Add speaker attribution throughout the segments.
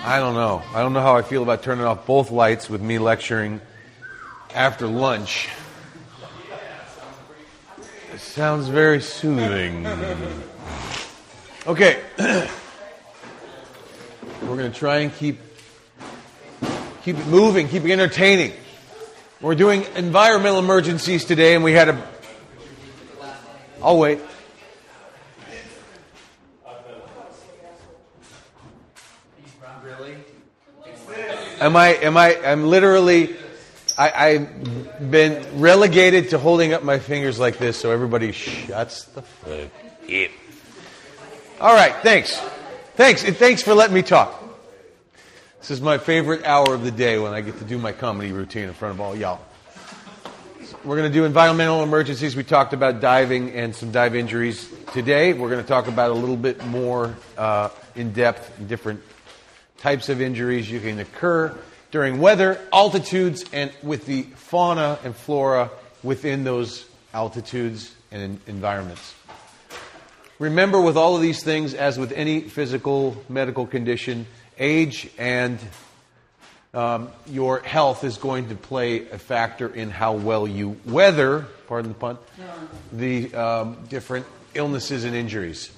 Speaker 1: I don't know. I don't know how I feel about turning off both lights with me lecturing after lunch. It sounds very soothing. Okay. We're going to try and keep it moving, keep it entertaining. We're doing environmental emergencies today, and we had a... I'll wait. I'm literally, I've been relegated to holding up my fingers like this so everybody shuts the fuck up. All right, thanks. Thanks for letting me talk. This is my favorite hour of the day when I get to do my comedy routine in front of all y'all. We're going to do environmental emergencies. We talked about diving and some dive injuries. Today, we're going to talk about a little bit more in depth, different types of injuries you can occur during weather, altitudes, and with the fauna and flora within those altitudes and environments. Remember, with all of these things, as with any physical, medical condition, age and your health is going to play a factor in how well you weather, pardon the pun, the different illnesses and injuries.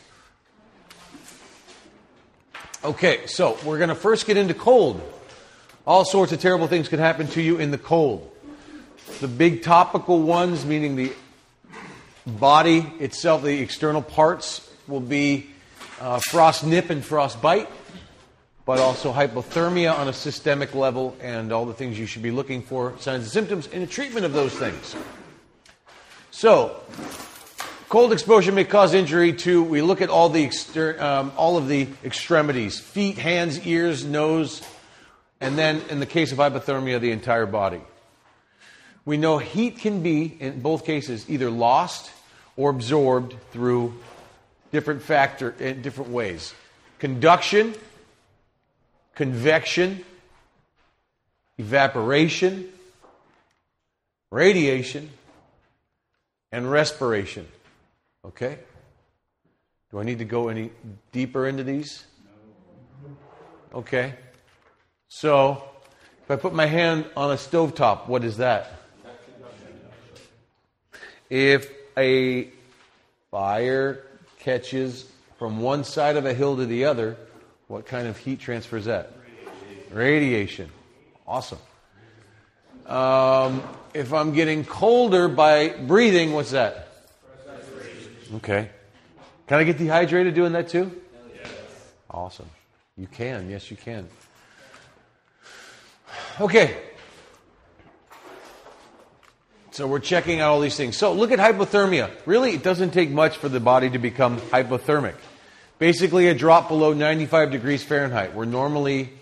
Speaker 1: Okay, so we're going to first get into cold. All sorts of terrible things can happen to you in the cold. The big topical ones, meaning the body itself, the external parts, will be frost nip and frost bite, but also hypothermia on a systemic level and all the things you should be looking for, signs and symptoms, and the treatment of those things. So, cold exposure may cause injury to, we look at all of the extremities, feet, hands, ears, nose, and then in the case of hypothermia, the entire body. We know heat can be, in both cases, either lost or absorbed through different ways. Conduction, convection, evaporation, radiation, and respiration. Okay? Do I need to go any deeper into these? Okay. So, if I put my hand on a stovetop, what is that? If a fire catches from one side of a hill to the other, what kind of heat transfer is that? Radiation. Awesome. If I'm getting colder by breathing, what's that? Okay. Can I get dehydrated doing that too? Yes. Awesome. You can. Yes, you can. Okay. So we're checking out all these things. So look at hypothermia. Really, it doesn't take much for the body to become hypothermic. Basically, a drop below 95 degrees Fahrenheit. We're normally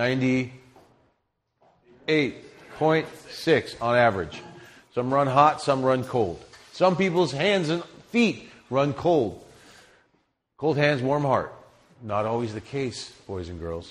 Speaker 1: 98.6 on average. Some run hot, some run cold. Some people's hands and feet run cold. Cold hands, warm heart. Not always the case, boys and girls.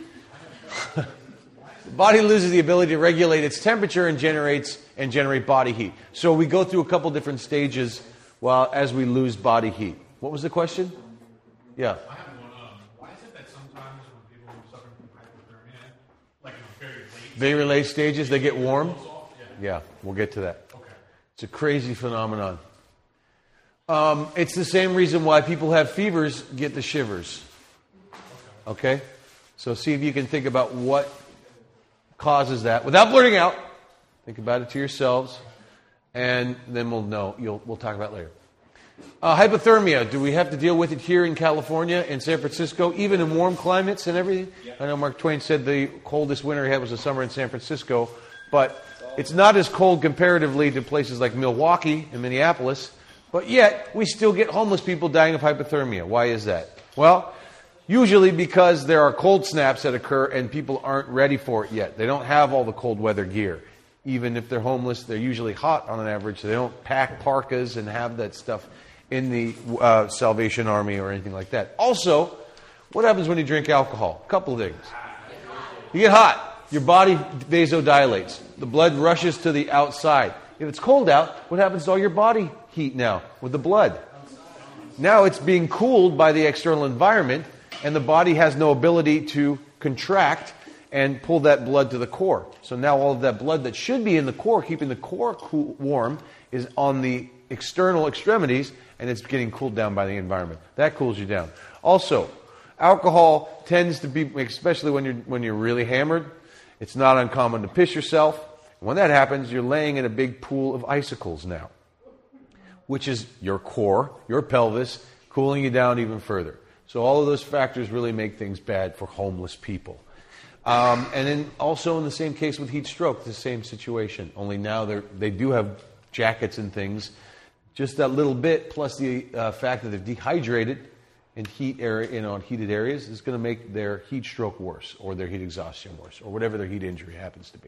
Speaker 1: The body loses the ability to regulate its temperature and generate body heat. So we go through a couple different stages as we lose body heat. What was the question? Yeah.
Speaker 2: I have one. Why is it that sometimes when people are suffering from hypothermia, like in very late
Speaker 1: stages, they get warm?
Speaker 2: Yeah,
Speaker 1: we'll get to that.
Speaker 2: Okay.
Speaker 1: It's a crazy phenomenon. It's the same reason why people have fevers get the shivers. Okay? So see if you can think about what causes that without blurting out. Think about it to yourselves, and then we'll know. We'll talk about it later. Hypothermia. Do we have to deal with it here in California, in San Francisco, even in warm climates and everything? Yeah. I know Mark Twain said the coldest winter he had was the summer in San Francisco, but it's not as cold comparatively to places like Milwaukee and Minneapolis. But yet, we still get homeless people dying of hypothermia. Why is that? Well, usually because there are cold snaps that occur and people aren't ready for it yet. They don't have all the cold weather gear. Even if they're homeless, they're usually hot on an average, so they don't pack parkas and have that stuff in the Salvation Army or anything like that. Also, what happens when you drink alcohol? A couple of things. You get hot. Your body vasodilates. The blood rushes to the outside. If it's cold out, what happens to all your body heat now with the blood? Now it's being cooled by the external environment, and the body has no ability to contract and pull that blood to the core. So now all of that blood that should be in the core, keeping the core warm, is on the external extremities, and it's getting cooled down by the environment. That cools you down. Also, alcohol tends to be, especially when you're really hammered, it's not uncommon to piss yourself. When that happens, you're laying in a big pool of icicles now, which is your core, your pelvis, cooling you down even further. So all of those factors really make things bad for homeless people. And then also in the same case with heat stroke, the same situation. Only now they do have jackets and things. Just that little bit, plus the fact that they're dehydrated in heated areas, is going to make their heat stroke worse, or their heat exhaustion worse, or whatever their heat injury happens to be.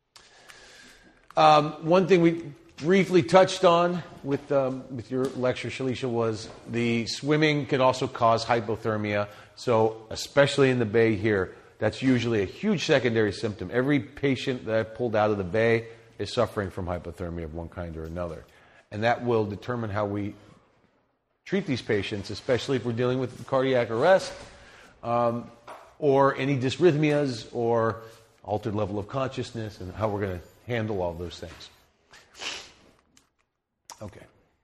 Speaker 1: One thing we briefly touched on with your lecture, Shalisha, was the swimming can also cause hypothermia. So especially in the bay here, that's usually a huge secondary symptom. Every patient that I've pulled out of the bay is suffering from hypothermia of one kind or another. And that will determine how we treat these patients, especially if we're dealing with cardiac arrest or any dysrhythmias or altered level of consciousness, and how we're going to handle all those things. Okay.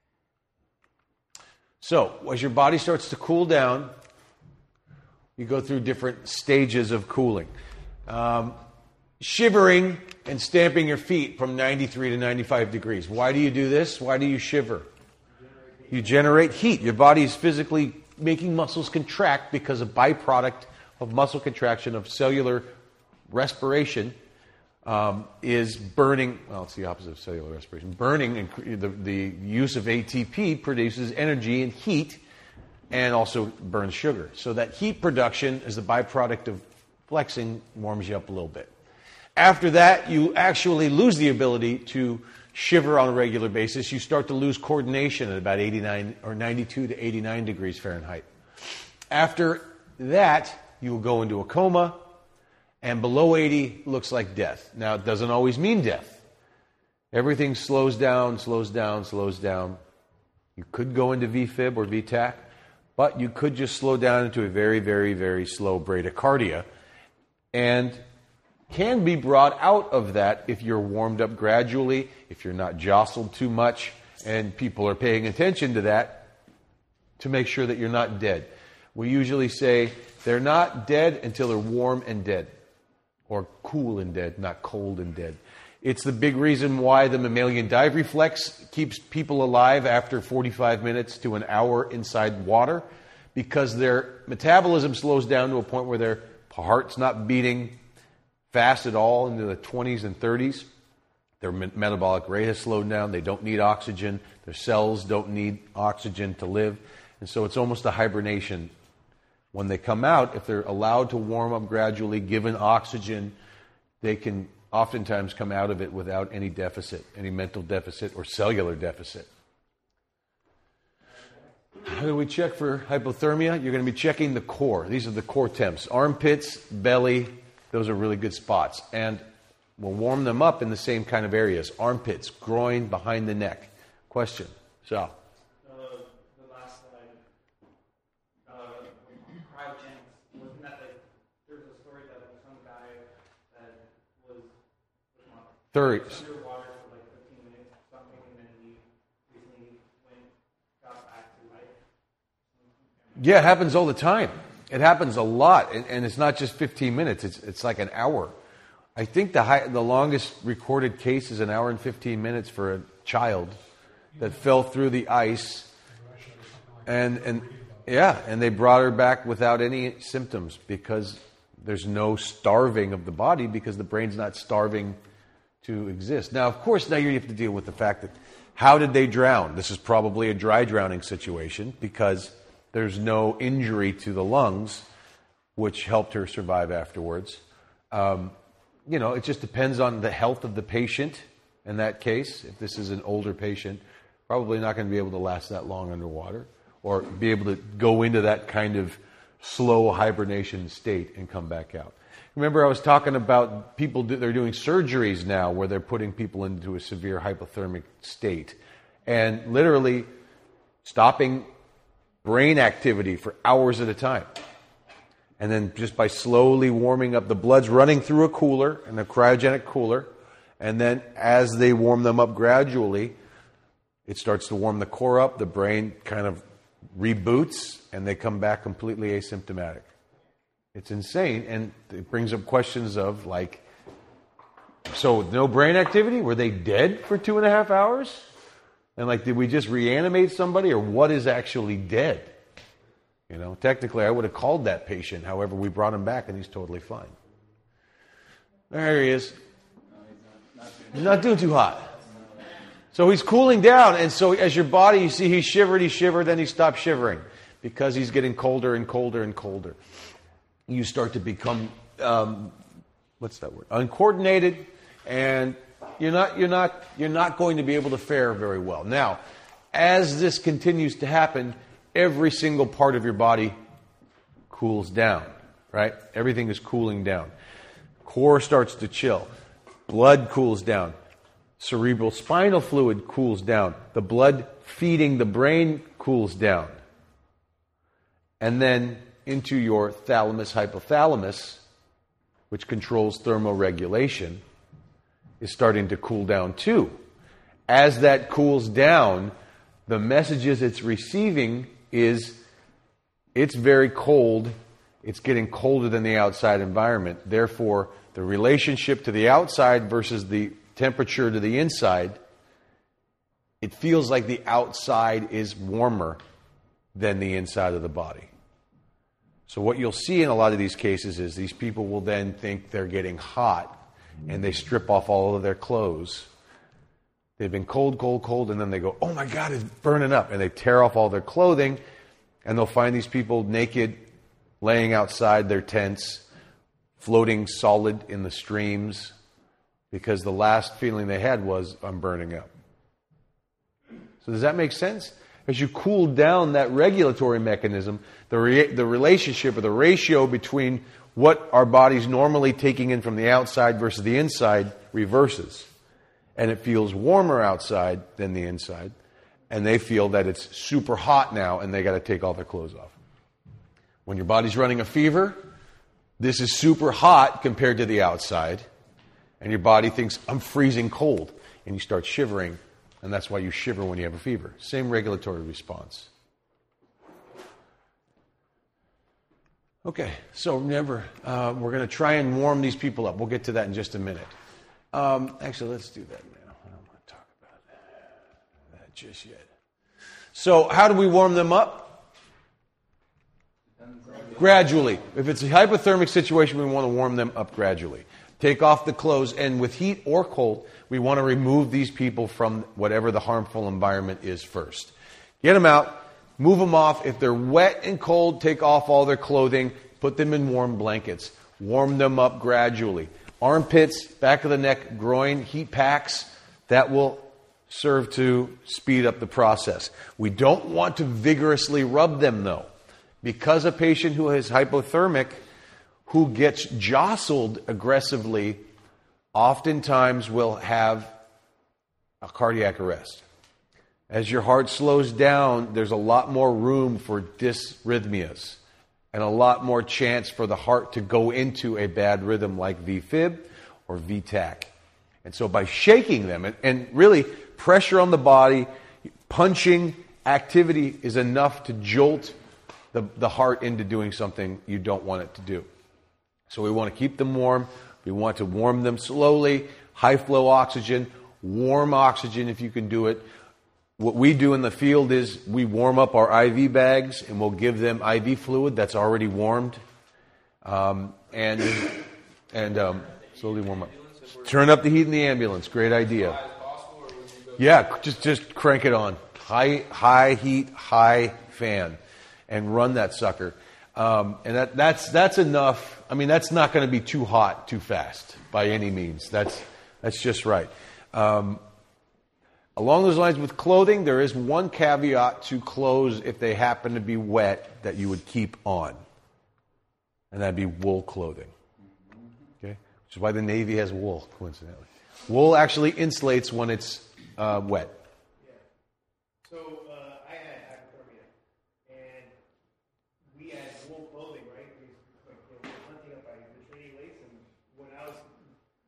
Speaker 1: So, as your body starts to cool down, you go through different stages of cooling. Shivering and stamping your feet from 93 to 95 degrees. Why do you do this? Why do you shiver? You generate heat. Your body is physically making muscles contract because a byproduct of muscle contraction, of cellular respiration, is burning. Well, it's the opposite of cellular respiration. Burning, the use of ATP produces energy and heat, and also burns sugar. So that heat production, as the byproduct of flexing, warms you up a little bit. After that, you actually lose the ability to shiver on a regular basis. You start to lose coordination at about 89 or 92 to 89 degrees Fahrenheit. After that, you will go into a coma, and below 80 looks like death. Now, it doesn't always mean death. Everything slows down, slows down, slows down. You could go into VFib or VTAC, but you could just slow down into a very, very, very slow bradycardia, and can be brought out of that if you're warmed up gradually, if you're not jostled too much, and people are paying attention to that to make sure that you're not dead. We usually say they're not dead until they're warm and dead, or cool and dead, not cold and dead. It's the big reason why the mammalian dive reflex keeps people alive after 45 minutes to an hour inside water, because their metabolism slows down to a point where their heart's not beating fast at all into the 20s and 30s. Their metabolic rate has slowed down. They don't need oxygen. Their cells don't need oxygen to live. And so it's almost a hibernation. When they come out, if they're allowed to warm up gradually, given oxygen, they can oftentimes come out of it without any deficit, any mental deficit or cellular deficit. How do we check for hypothermia? You're going to be checking the core. These are the core temps. Armpits, belly, those are really good spots. And we'll warm them up in the same kind of areas. Armpits, groin, behind the neck. Question? So.
Speaker 3: The last slide. Cryogenics. Wasn't that like, there was a story that some guy that was underwater for like 15 minutes or something, and then he recently got back to life?
Speaker 1: Yeah, it happens all the time. It happens a lot, and it's not just 15 minutes. It's like an hour. I think the longest recorded case is an hour and 15 minutes for a child that fell through the ice, and they brought her back without any symptoms, because there's no starving of the body, because the brain's not starving to exist. Now, of course, now you have to deal with the fact that how did they drown? This is probably a dry drowning situation, because there's no injury to the lungs, which helped her survive afterwards. It just depends on the health of the patient in that case. If this is an older patient, probably not going to be able to last that long underwater, or be able to go into that kind of slow hibernation state and come back out. Remember, I was talking about people, they're doing surgeries now where they're putting people into a severe hypothermic state and literally stopping brain activity for hours at a time. And then just by slowly warming up, the blood's running through a cooler, and a cryogenic cooler. And then as they warm them up gradually, it starts to warm the core up, the brain kind of reboots, and they come back completely asymptomatic. It's insane, and it brings up questions of like, so no brain activity? Were they dead for 2.5 hours? And like, did we just reanimate somebody, or what is actually dead? You know, technically I would have called that patient. However, we brought him back and he's totally fine. There he is. He's not doing too hot. So he's cooling down, and so as your body, you see he shivered, then he stopped shivering because he's getting colder and colder and colder. You start to become, what's that word? Uncoordinated, and you're not going to be able to fare very well. Now, as this continues to happen, every single part of your body cools down, right? Everything is cooling down. Core starts to chill. Blood cools down. Cerebral spinal fluid cools down. The blood feeding the brain cools down. And then into your thalamus hypothalamus, which controls thermoregulation, is starting to cool down too. As that cools down, the messages it's receiving is it's very cold. It's getting colder than the outside environment. Therefore, the relationship to the outside versus the temperature to the inside, it feels like the outside is warmer than the inside of the body. So what you'll see in a lot of these cases is these people will then think they're getting hot, and they strip off all of their clothes. They've been cold, cold, cold, and then they go, oh my God, it's burning up. And they tear off all their clothing, and they'll find these people naked, laying outside their tents, floating solid in the streams, because the last feeling they had was, I'm burning up. So does that make sense? As you cool down that regulatory mechanism, the relationship or the ratio between what our body's normally taking in from the outside versus the inside reverses. And it feels warmer outside than the inside. And they feel that it's super hot now and they got to take all their clothes off. When your body's running a fever, this is super hot compared to the outside. And your body thinks, I'm freezing cold. And you start shivering. And that's why you shiver when you have a fever. Same regulatory response. Okay, so remember, we're going to try and warm these people up. We'll get to that in just a minute. Actually, let's do that now. I don't want to talk about that just yet. So how do we warm them up? Gradually. If it's a hypothermic situation, we want to warm them up gradually. Take off the clothes, and with heat or cold, we want to remove these people from whatever the harmful environment is first. Get them out, move them off. If they're wet and cold, take off all their clothing, put them in warm blankets. Warm them up gradually. Armpits, back of the neck, groin, heat packs, that will serve to speed up the process. We don't want to vigorously rub them, though, because a patient who is hypothermic, who gets jostled aggressively, oftentimes will have a cardiac arrest. As your heart slows down, there's a lot more room for dysrhythmias and a lot more chance for the heart to go into a bad rhythm like VFib or VTAC. And so by shaking them and really pressure on the body, punching activity is enough to jolt the heart into doing something you don't want it to do. So we want to keep them warm. We want to warm them slowly. High flow oxygen, warm oxygen if you can do it. What we do in the field is we warm up our IV bags and we'll give them IV fluid that's already warmed. And slowly warm up. Turn up the heat in the ambulance. Great idea. Yeah, just crank it on. High heat, high fan. And run that sucker. And that's enough. I mean, that's not going to be too hot too fast by any means. That's just right. Along those lines with clothing, there is one caveat to clothes if they happen to be wet that you would keep on. And that'd be wool clothing. Okay? Which is why the Navy has wool, coincidentally. Wool actually insulates when it's wet.
Speaker 3: Yeah. So I had hypothermia, and we had wool clothing, right? We like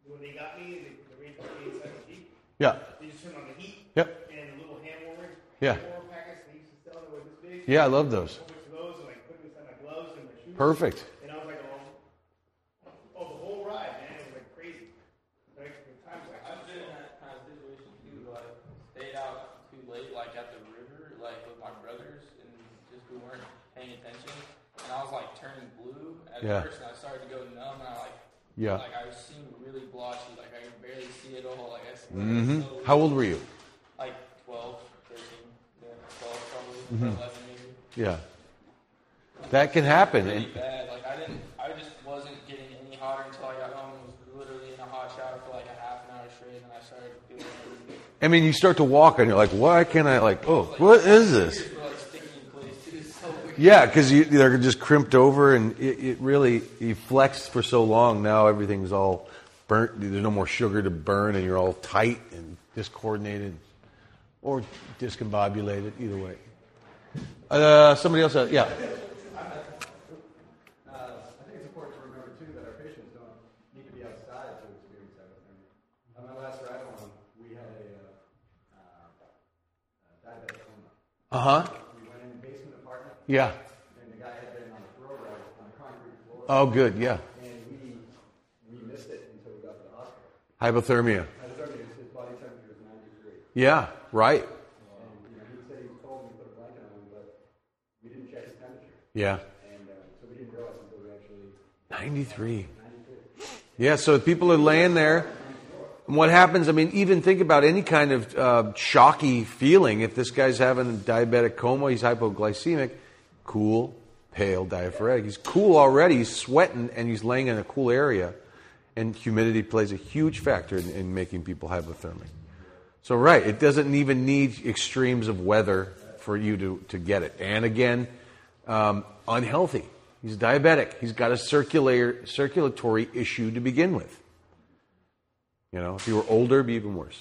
Speaker 3: when they got me, the range was 87 feet.
Speaker 1: Yeah.
Speaker 3: They just turned on the heat.
Speaker 1: Yep.
Speaker 3: And the little hand warmers.
Speaker 1: Yeah.
Speaker 3: Hand warmer packets they used to sell that were this big.
Speaker 1: Yeah, I love those.
Speaker 3: A whole bunch of those and like put them inside my gloves and my shoes.
Speaker 1: Perfect.
Speaker 3: And I was like, oh, the whole ride, man, it was like crazy. Like the times like
Speaker 4: I've been in that kind of situation too. Like stayed out too late, like at the river, like with my brothers, and just we weren't paying attention. And I was like turning blue at first, and I started to go numb, and I like I was seeing really blotchy, like I could barely see it all. Like I swear. So
Speaker 1: How old were you?
Speaker 4: like 12, 13, yeah, 12 probably, 11 maybe.
Speaker 1: Yeah. That can happen.
Speaker 4: Really bad. Like I just wasn't getting any hotter until I got home and was literally in a hot shower for like a half an hour straight, and I started feeling everything.
Speaker 1: I mean, you start to walk and you're like, why can't I, what is this?
Speaker 4: Fingers were like sticking in place too. It's so weird.
Speaker 1: Yeah, because they're just crimped over and it really, you flexed for so long, now everything's all burnt. There's no more sugar to burn and you're all tight and discoordinated or discombobulated, either way. Somebody else, yeah.
Speaker 5: I think it's important to remember, too, that our patients don't need to be outside to experience hypothermia. On my last ride along, we had a diabetic coma.
Speaker 1: Uh-huh.
Speaker 5: We went in the basement apartment,
Speaker 1: Yeah.
Speaker 5: and the guy had been on a throw ride on a concrete floor.
Speaker 1: Oh, good, yeah.
Speaker 5: And we missed it until we got to the hospital.
Speaker 1: Hypothermia.
Speaker 5: Hypothermia, his body temperature was 93.
Speaker 1: Yeah, right.
Speaker 5: And he said he was told we put a blanket on him, but we didn't check his temperature.
Speaker 1: Yeah.
Speaker 5: And so we didn't realize until we actually...
Speaker 1: 93. Yeah, so people are laying there. And what happens, I mean, even think about any kind of shocky feeling. If this guy's having a diabetic coma, he's hypoglycemic, cool, pale, diaphoretic. He's cool already, he's sweating, and he's laying in a cool area. And humidity plays a huge factor in making people hypothermic. So, right, it doesn't even need extremes of weather for you to get it. And again, unhealthy. He's diabetic. He's got a circulatory issue to begin with. You know, if you were older, it'd be even worse.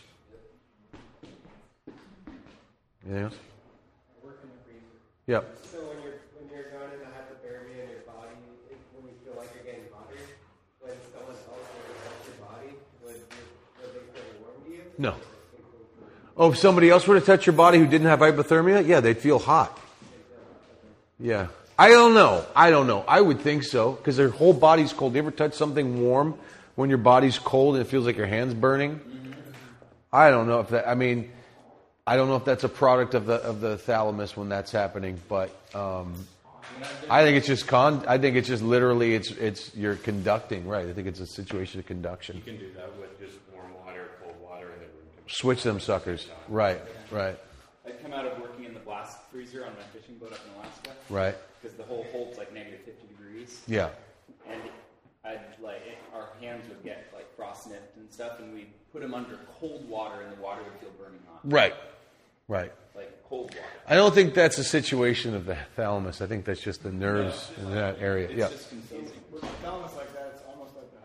Speaker 1: Anything else?
Speaker 3: I work in the freezer.
Speaker 1: Yep.
Speaker 3: So when you're going into hypothermia in your body, when you feel like you're getting hotter, when someone else were to touch your body, would they feel warm to you?
Speaker 1: No. Oh, if somebody else were to touch your body who didn't have hypothermia, yeah, they'd feel hot. Yeah. I don't know. I would think so, because their whole body's cold. You ever touch something warm when your body's cold and it feels like your hand's burning? I don't know if that, I mean, I don't know if that's a product of the thalamus when that's happening, but I think it's just literally it's you're conducting, right? I think it's a situation of conduction.
Speaker 6: You can do that with just warm water, cold water, and then
Speaker 1: Switch them suckers. Right.
Speaker 7: I'd come out of working in the blast freezer on my fishing boat up in Alaska.
Speaker 1: Right.
Speaker 7: Because the whole holds like negative 50 degrees.
Speaker 1: Yeah.
Speaker 7: And our hands would get like frost nipped and stuff, and we'd put them under cold water, and the water would feel burning hot.
Speaker 1: Right.
Speaker 7: Like cold water.
Speaker 1: I don't think that's a situation of the thalamus. I think that's just the nerves in that area.
Speaker 7: It's
Speaker 1: Yeah.
Speaker 7: just confusing.
Speaker 3: With the thalamus like that, it's almost like the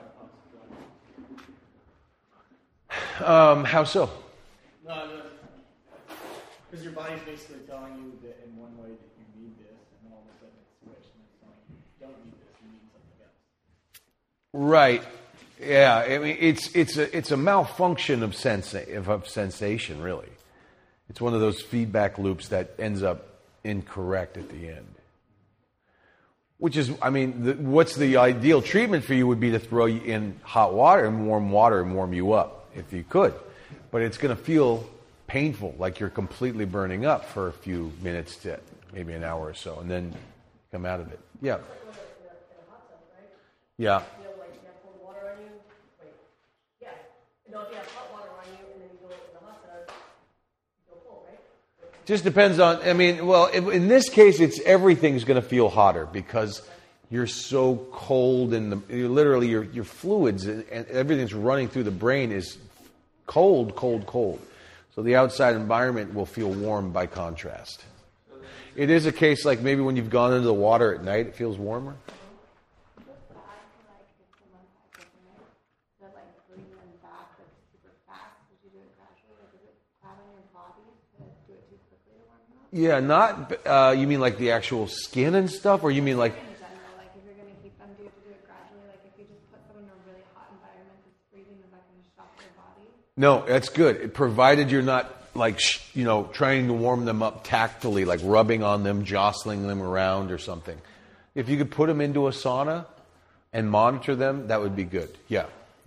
Speaker 3: hypothalamus.
Speaker 1: How so?
Speaker 3: No, because your body's basically telling you that in one way that you need this, and then all of a sudden it's switched, and it's telling you you don't need this, you need something else.
Speaker 1: Right. Yeah. I mean, it's a malfunction of sensation, really. It's one of those feedback loops that ends up incorrect at the end. Which is, I mean, what's the ideal treatment for you would be to throw you in hot water and warm you up, if you could. But it's going to feel painful, like you're completely burning up for a few minutes to maybe an hour or so, and then come out of it. Yeah.
Speaker 8: In a hot tub, right?
Speaker 1: Yeah.
Speaker 8: You know, like you have cold water on you. Wait. Yeah. No, if you have hot water on you and then you go in the hot tub, you go cold, right?
Speaker 1: Just depends on, I mean, well, in this case, everything's going to feel hotter because you're so cold and literally your fluids and everything's running through the brain is cold. So the outside environment will feel warm by contrast. It is a case like maybe when you've gone into the water at night, it feels warmer.
Speaker 9: What's bad for like 15 months hypothermia? That like breathing back like super fast? Would you do it gradually? Like is it bad on your body to do it too quickly to warm up?
Speaker 1: Yeah, not, you mean like the actual skin and stuff, or you mean like...
Speaker 9: In general, like if you're going to keep them, do you have to do it gradually? Like if you just put them in a really hot environment, it's breathing, is that going to shock their body?
Speaker 1: No, that's good, provided you're not like trying to warm them up tactily, like rubbing on them, jostling them around or something. If you could put them into a sauna and monitor them, that would be good. Yeah.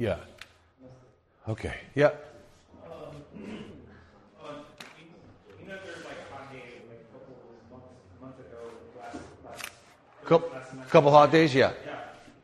Speaker 1: Okay. Yeah.
Speaker 3: You know, there's like a hot day, like a couple of months ago, last
Speaker 1: Couple hot days, yeah.
Speaker 3: Yeah.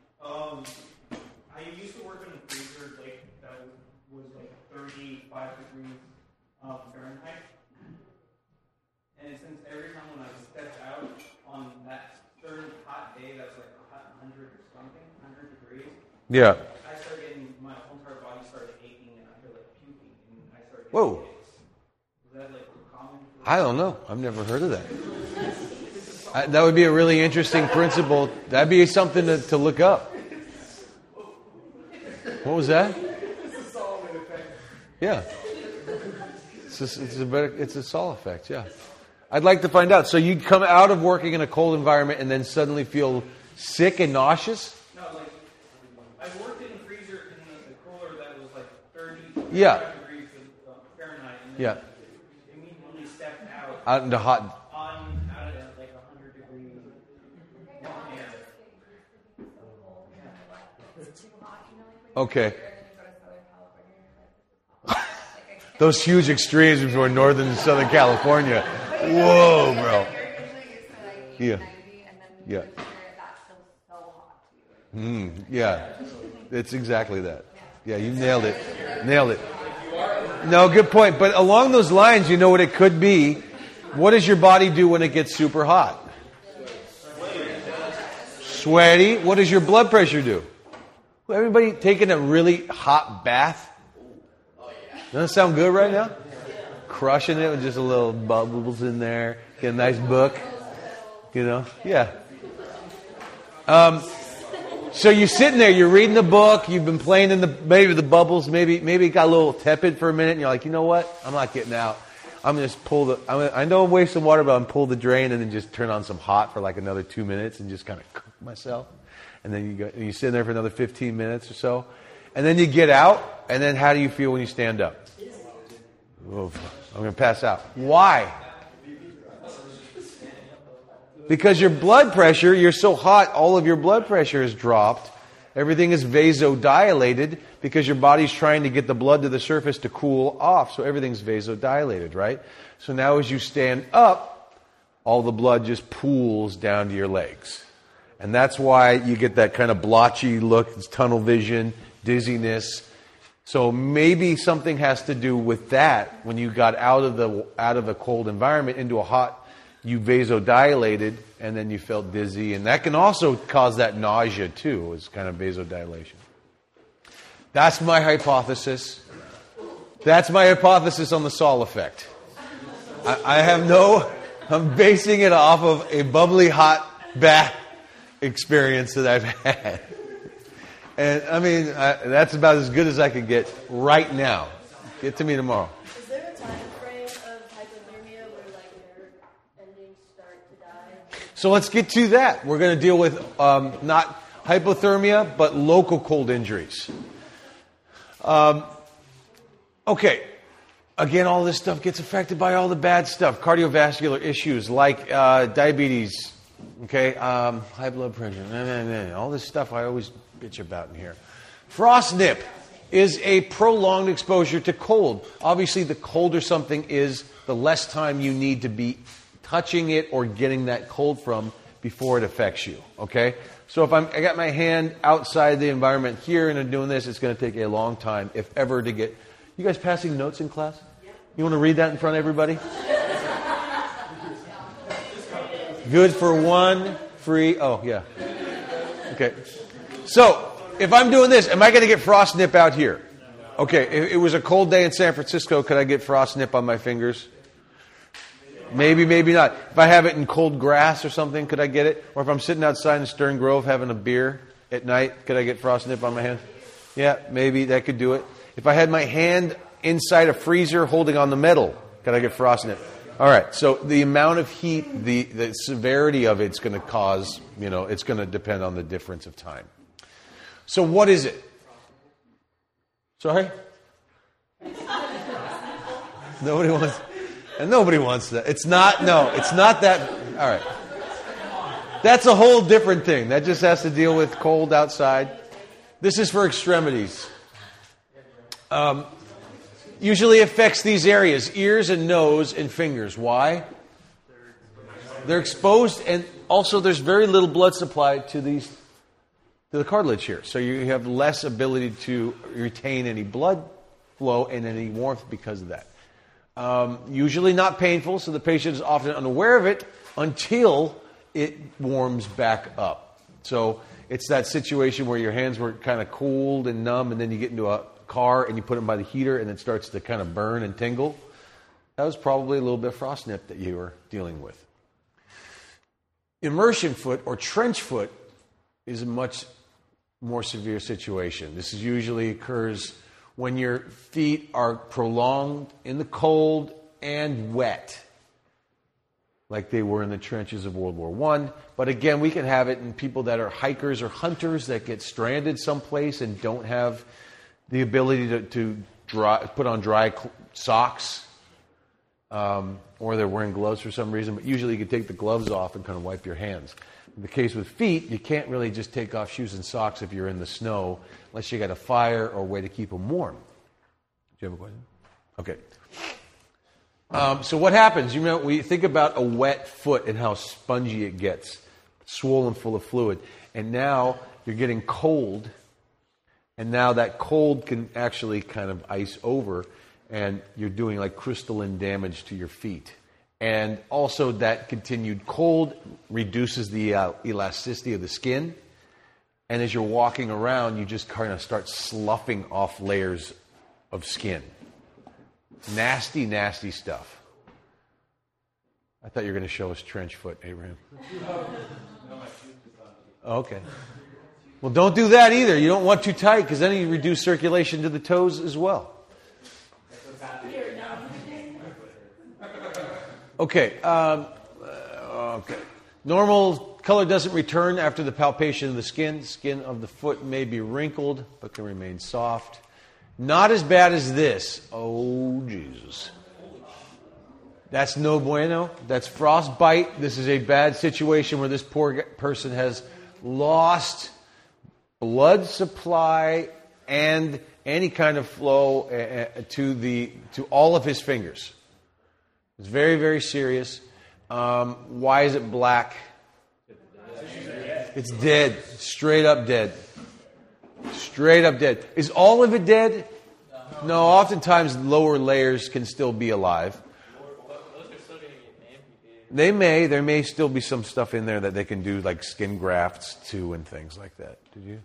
Speaker 3: I used to work in a freezer like that was like 35 degrees Fahrenheit, and since every time when I stepped out on that third hot day, that's like a hot 100 or something, 100 degrees.
Speaker 1: Yeah.
Speaker 3: I started getting my whole entire body started aching, and I feel like puking, and I started getting
Speaker 1: Whoa.
Speaker 3: headaches. Is that like common?
Speaker 1: I don't know. I've never heard of that. That would be a really interesting principle. That'd be something to look up. What was that? Yeah. It's a Saul effect, yeah. I'd like to find out. So you come out of working in a cold environment and then suddenly feel sick and nauseous?
Speaker 3: No, like, I worked in a freezer in the cooler that was like 30 degrees Fahrenheit. And then immediately stepped
Speaker 1: Out into hot.
Speaker 3: out of like 100 degrees.
Speaker 1: Okay. Those huge extremes between Northern and Southern California. Whoa, bro. Yeah. Yeah. Yeah. It's exactly that. Yeah, you nailed it. Nailed it. No, good point. But along those lines, you know what it could be? What does your body do when it gets super hot? Sweaty. What does your blood pressure do? Everybody taking a really hot bath? Doesn't that sound good right now? Crushing it with just a little bubbles in there. Get a nice book. You know? Yeah. So you're sitting there, you're reading the book, you've been playing in maybe the bubbles, maybe it got a little tepid for a minute, and you're like, you know what? I'm not getting out. I'm going to just I know I'm wasting water, but I'm pull the drain and then just turn on some hot for like another 2 minutes and just kind of cook myself. And then you sit there for another 15 minutes or so. And then you get out, and then how do you feel when you stand up? Oh, I'm going to pass out. Why? Because your blood pressure, you're so hot, all of your blood pressure is dropped. Everything is vasodilated because your body's trying to get the blood to the surface to cool off. So everything's vasodilated, right? So now as you stand up, all the blood just pools down to your legs. And that's why you get that kind of blotchy look, it's tunnel vision, dizziness. So maybe something has to do with that. When you got out of the cold environment into a hot, you vasodilated, and then you felt dizzy. And that can also cause that nausea, too. It's kind of vasodilation. That's my hypothesis. That's my hypothesis on the Saul effect. I'm basing it off of a bubbly hot bath experience that I've had. And, I mean, that's about as good as I could get right now. Get to me tomorrow.
Speaker 8: Is there a time frame of hypothermia where, like, nerve endings start to die?
Speaker 1: So let's get to that. We're going to deal with not hypothermia, but local cold injuries. Okay. Again, all this stuff gets affected by all the bad stuff. Cardiovascular issues like diabetes, okay, high blood pressure, all this stuff I always bitch about in here. Frostnip is a prolonged exposure to cold. Obviously, the colder something is, the less time you need to be touching it or getting that cold from before it affects you, okay? So if I got my hand outside the environment here and I'm doing this, it's going to take a long time, if ever, to get... You guys passing notes in class? You want to read that in front of everybody? Good for one, free... Oh, yeah. Okay. So, if I'm doing this, am I going to get frostnip out here? Okay, if it was a cold day in San Francisco, could I get frostnip on my fingers? Maybe, maybe not. If I have it in cold grass or something, could I get it? Or if I'm sitting outside in Stern Grove having a beer at night, could I get frostnip on my hand? Yeah, maybe that could do it. If I had my hand inside a freezer holding on the metal, could I get frostnip? All right, so the amount of heat, the severity of it's going to cause, it's going to depend on the difference of time. So what is it? Sorry? Nobody wants that. It's not that. All right. That's a whole different thing. That just has to deal with cold outside. This is for extremities. Usually affects these areas, ears and nose and fingers. Why? They're exposed, and also there's very little blood supply to the cartilage here. So you have less ability to retain any blood flow and any warmth because of that. Usually not painful, so the patient is often unaware of it until it warms back up. So it's that situation where your hands were kind of cold and numb, and then you get into a car and you put them by the heater and it starts to kind of burn and tingle. That was probably a little bit of frost nip that you were dealing with. Immersion foot or trench foot is a much more severe situation. This usually occurs when your feet are prolonged in the cold and wet, like they were in the trenches of World War I. But again, we can have it in people that are hikers or hunters that get stranded someplace and don't have the ability to put on dry socks, or they're wearing gloves for some reason. But usually you can take the gloves off and kind of wipe your hands. In the case with feet, you can't really just take off shoes and socks if you're in the snow, unless you got a fire or a way to keep them warm. Do you have a question? Okay. So what happens? We think about a wet foot and how spongy it gets, swollen full of fluid. And now you're getting cold, and now that cold can actually kind of ice over, and you're doing like crystalline damage to your feet. And also that continued cold reduces the elasticity of the skin. And as you're walking around, you just kind of start sloughing off layers of skin. Nasty, nasty stuff. I thought you were going to show us trench foot, Abraham. Okay. Well, don't do that either. You don't want too tight, because then you reduce circulation to the toes as well. Okay. Okay. Normal color doesn't return after the palpation of the skin. Skin of the foot may be wrinkled, but can remain soft. Not as bad as this. Oh, Jesus. That's no bueno. That's frostbite. This is a bad situation where this poor person has lost blood supply and any kind of flow to all of his fingers. It's very, very serious. Why is it black? It's dead. Straight up dead. Straight up dead. Is all of it dead? No, oftentimes lower layers can still be alive. They may. There may still be some stuff in there that they can do, like skin grafts too and things like that. Did you?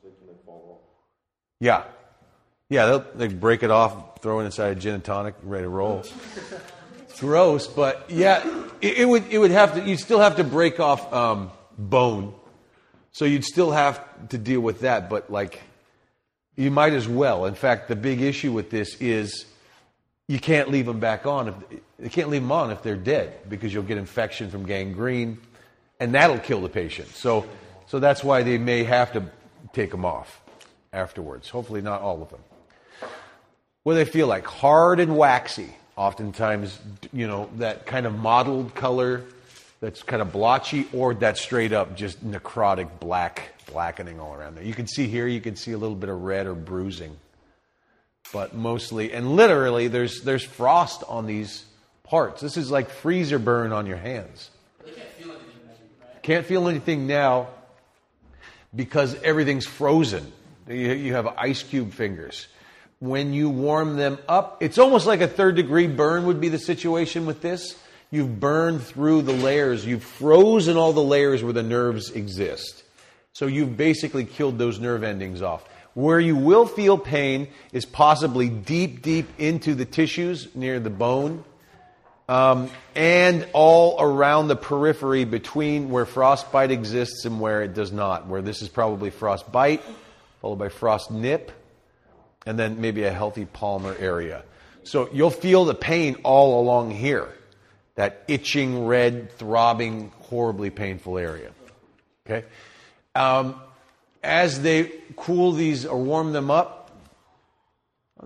Speaker 1: Yeah. Yeah, they break it off, throw it inside a gin and tonic, ready to roll. It's gross, but yeah, it would have to. You'd still have to break off bone, so you'd still have to deal with that. But like, you might as well. In fact, the big issue with this is you can't leave them back on. You can't leave them on if they're dead, because you'll get infection from gangrene, and that'll kill the patient. So that's why they may have to take them off afterwards. Hopefully not all of them. What do they feel like? Hard and waxy. Oftentimes, that kind of mottled color that's kind of blotchy, or that straight up just necrotic blackening all around there. You can see here, you can see a little bit of red or bruising. But mostly, and literally, there's frost on these parts. This is like freezer burn on your hands.
Speaker 4: They can't feel anything, right?
Speaker 1: Can't feel anything now because everything's frozen. You have ice cube fingers. When you warm them up, it's almost like a third-degree burn would be the situation with this. You've burned through the layers. You've frozen all the layers where the nerves exist. So you've basically killed those nerve endings off. Where you will feel pain is possibly deep, deep into the tissues near the bone, and all around the periphery between where frostbite exists and where it does not, where this is probably frostbite, followed by frost nip, and then maybe a healthy palmar area. So you'll feel the pain all along here, that itching, red, throbbing, horribly painful area. Okay? As they cool these or warm them up,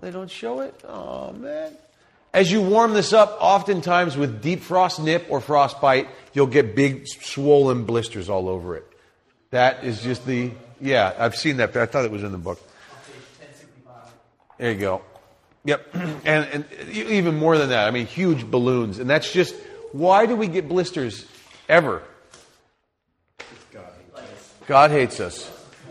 Speaker 1: They don't show it? Oh, man. As you warm this up, oftentimes with deep frost nip or frostbite, you'll get big swollen blisters all over it. That is just yeah, I've seen that, but I thought it was in the book. There you go. Yep. And even more than that, I mean, huge balloons. And that's just, why do we get blisters ever? God hates us.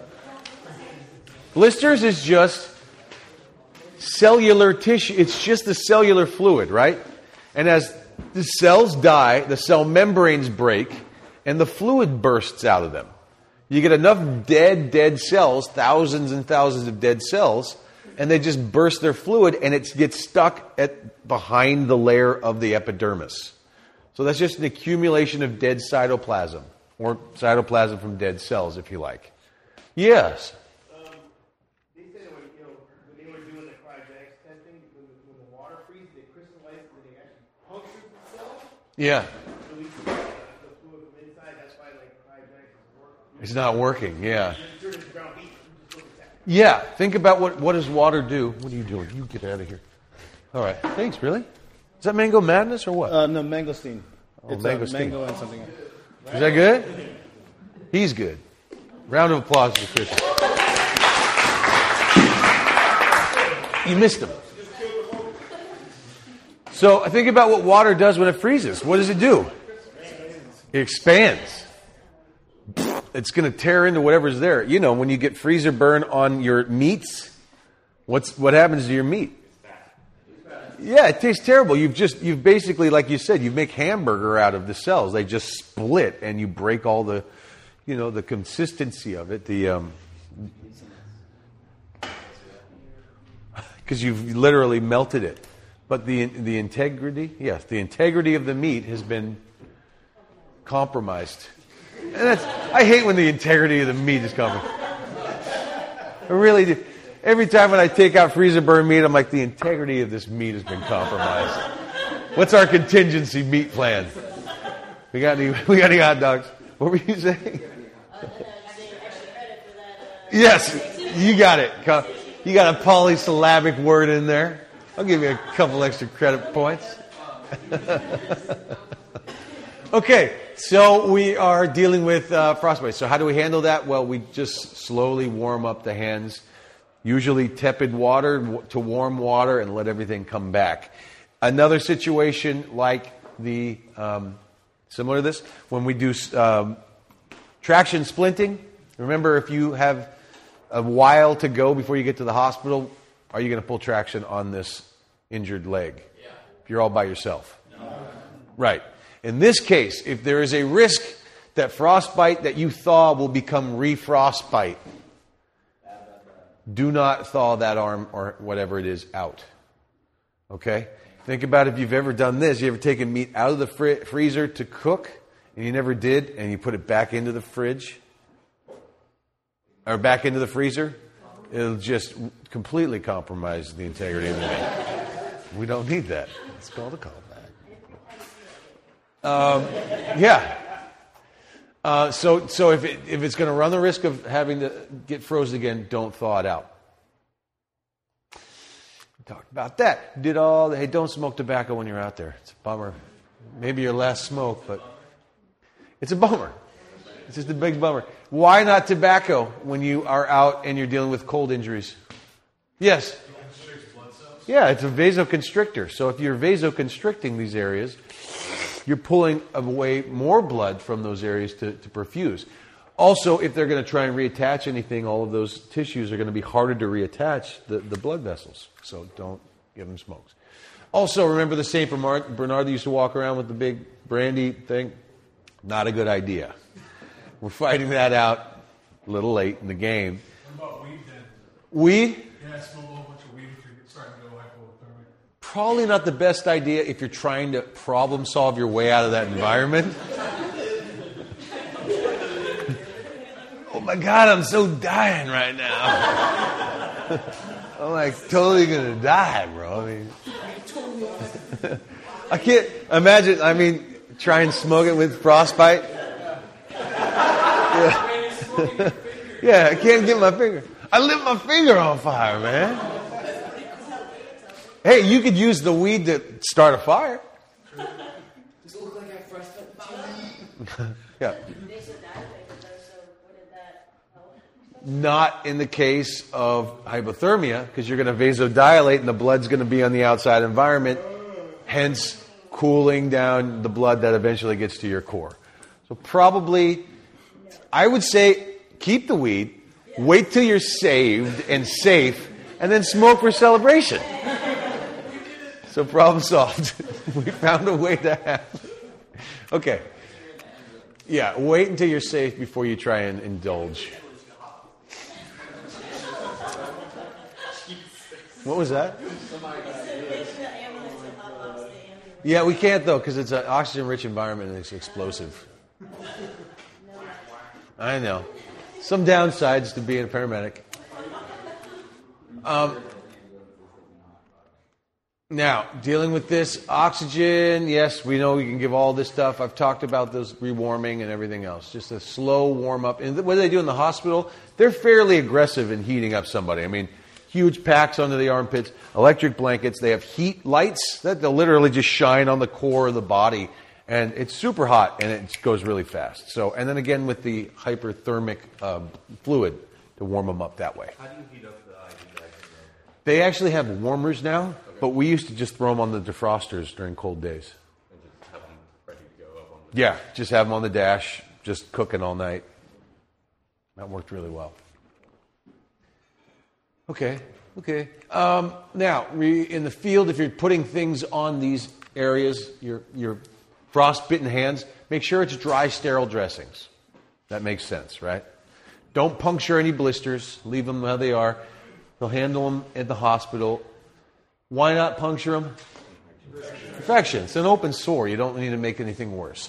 Speaker 1: Blisters is just cellular tissue. It's just the cellular fluid, right? And as the cells die, the cell membranes break, and the fluid bursts out of them. You get enough dead cells, thousands and thousands of dead cells, and they just burst their fluid, and it gets stuck behind the layer of the epidermis. So that's just an accumulation of dead cytoplasm, or cytoplasm from dead cells, if you like. Yes?
Speaker 10: They said when they were doing the cryogenics testing, when the water freezes, they crystallize and they actually puncture the cell.
Speaker 1: Yeah.
Speaker 10: Release the fluid from inside. That's why cryogenics doesn't work.
Speaker 1: It's not working, yeah. Yeah, think about what does water do. What are you doing? You get out of here. All right, thanks, really? Is that Mango Madness or what?
Speaker 10: No, mangosteen.
Speaker 1: Oh,
Speaker 10: It's
Speaker 1: mangosteen.
Speaker 10: mango and something else.
Speaker 1: Is that good? He's good. Round of applause for Christian. You missed him. So think about what water does when it freezes. What does it do? It expands. It's going to tear into whatever's there. You know, when you get freezer burn on your meats, what happens to your meat? Yeah, it tastes terrible. You've basically, like you said, you make hamburger out of the cells. They just split, and you break all the, the consistency of it. Because you've literally melted it. But the integrity, yes, the integrity of the meat has been compromised. And I hate when the integrity of the meat is compromised. I really do. Every time when I take out freezer burn meat, I'm like, the integrity of this meat has been compromised. What's our contingency meat plan? We got any hot dogs? What were you saying? Yes, you got it. You got a polysyllabic word in there. I'll give you a couple extra credit points. Okay, so we are dealing with frostbite. So how do we handle that? Well, we just slowly warm up the hands. Usually tepid water to warm water and let everything come back. Another situation like similar to this, when we do traction splinting, remember if you have a while to go before you get to the hospital, are you going to pull traction on this injured leg? Yeah. If you're all by yourself? No. Right. In this case, if there is a risk that frostbite that you thaw will become re-frostbite, do not thaw that arm or whatever it is out. Okay? Think about if you've ever done this. You ever taken meat out of the freezer to cook, and you never did, and you put it back into the fridge? Or back into the freezer? It'll just completely compromise the integrity of the meat. We don't need that. It's called a callback. Yeah. So if it's going to run the risk of having to get frozen again, don't thaw it out. We talked about that. Hey, don't smoke tobacco when you're out there. It's a bummer. Maybe your last smoke, but it's a bummer. It's just a big bummer. Why not tobacco when you are out and you're dealing with cold injuries? Yes? Yeah, it's a vasoconstrictor. So if you're vasoconstricting these areas, you're pulling away more blood from those areas to perfuse. Also, if they're going to try and reattach anything, all of those tissues are going to be harder to reattach the blood vessels. So don't give them smokes. Also, remember the St. Bernard that used to walk around with the big brandy thing? Not a good idea. We're fighting that out a little late in the game.
Speaker 2: What about weed then?
Speaker 1: Weed?
Speaker 2: Yeah, smoke a whole bunch of weed if you're starting to go hypothermic.
Speaker 1: Probably not the best idea if you're trying to problem solve your way out of that environment. Oh my God, I'm so dying right now. I'm like totally going to die, bro. I can't imagine, try and smoke it with frostbite. Yeah, I can't get my finger. I lit my finger on fire, man. Hey, you could use the weed to start a fire.
Speaker 7: Does it look like I frostbite?
Speaker 1: Yeah.
Speaker 8: Vasodilate, so what did that help?
Speaker 1: Not in the case of hypothermia, because you're going to vasodilate and the blood's going to be on the outside environment, hence cooling down the blood that eventually gets to your core. So probably, I would say, keep the weed, wait till you're saved and safe, and then smoke for celebration. So problem solved. We found a way to have. Okay. Yeah, wait until you're safe before you try and indulge. What was that? Yeah, we can't though because it's an oxygen-rich environment and it's explosive. I know. Some downsides to being a paramedic. Now, dealing with this oxygen, yes, we know you can give all this stuff. I've talked about those rewarming and everything else. Just a slow warm up. And what do they do in the hospital? They're fairly aggressive in heating up somebody. I mean, huge packs under the armpits, electric blankets. They have heat lights that they'll literally just shine on the core of the body. And it's super hot and it goes really fast. So, and then again with the hyperthermic fluid to warm them up that way.
Speaker 6: How do you heat up the IV bags?
Speaker 1: They actually have warmers now, but we used to just throw them on the defrosters during cold days.
Speaker 6: And just have them ready to go up on
Speaker 1: Yeah, just have them on the dash, just cooking all night. That worked really well. Okay. Now, in the field, if you're putting things on these areas, your frostbitten hands, make sure it's dry, sterile dressings. That makes sense, right? Don't puncture any blisters. Leave them how they are. They'll handle them at the hospital. Why not puncture them? Infection. It's an open sore. You don't need to make anything worse.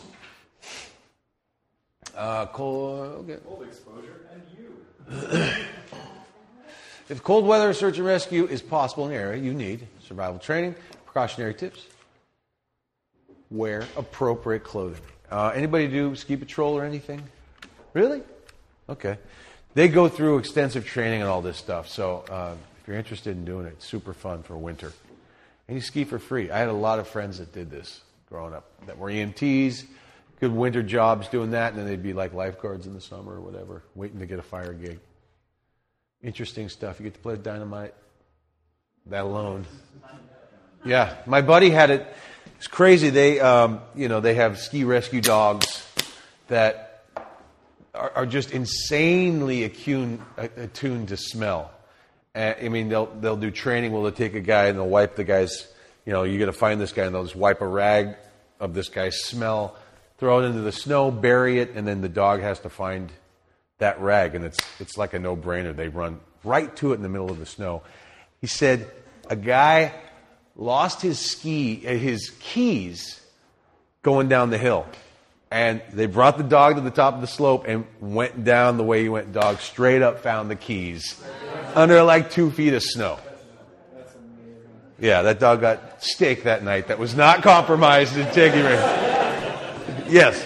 Speaker 1: Cold
Speaker 5: exposure and you.
Speaker 1: If cold weather search and rescue is possible in an area, you need survival training, precautionary tips, wear appropriate clothing. Anybody do ski patrol or anything? Really? Okay. They go through extensive training and all this stuff. So if you're interested in doing it, it's super fun for winter. And you ski for free. I had a lot of friends that did this growing up, that were EMTs, good winter jobs doing that, and then they'd be like lifeguards in the summer or whatever, waiting to get a fire gig. Interesting stuff. You get to play with dynamite. That alone. Yeah, my buddy had it. It's crazy. They, they have ski rescue dogs that are just insanely attuned to smell. I mean, they'll do training where they'll take a guy and they'll wipe the guy's. You got to find this guy and they'll just wipe a rag of this guy's smell, throw it into the snow, bury it, and then the dog has to find that rag, and it's like a no-brainer. They run right to it in the middle of the snow. He said a guy lost his keys going down the hill, and they brought the dog to the top of the slope and went down the way he went. Dog straight up found the keys under like 2 feet of snow. Yeah, that dog got steak that night. That was not compromised in Integrity. Yes.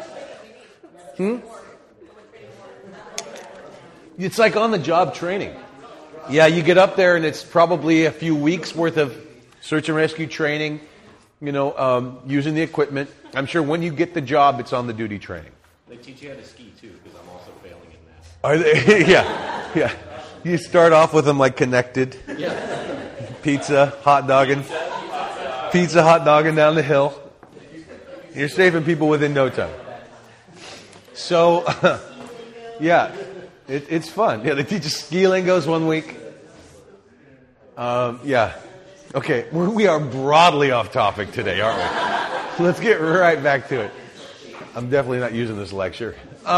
Speaker 1: It's like on-the-job training. Yeah, you get up there and it's probably a few weeks worth of search and rescue training, using the equipment. I'm sure when you get the job, it's on-the-duty training.
Speaker 6: They teach you how to ski, too, because I'm also failing in that.
Speaker 1: Are they? Yeah. You start off with them like connected.
Speaker 6: Yeah.
Speaker 1: Pizza, hot dogging down the hill. You're saving people within no time. So, yeah. It's fun. Yeah, they teach us ski lingos 1 week. Yeah. Okay, we are broadly off topic today, aren't we? Let's get right back to it. I'm definitely not using this lecture.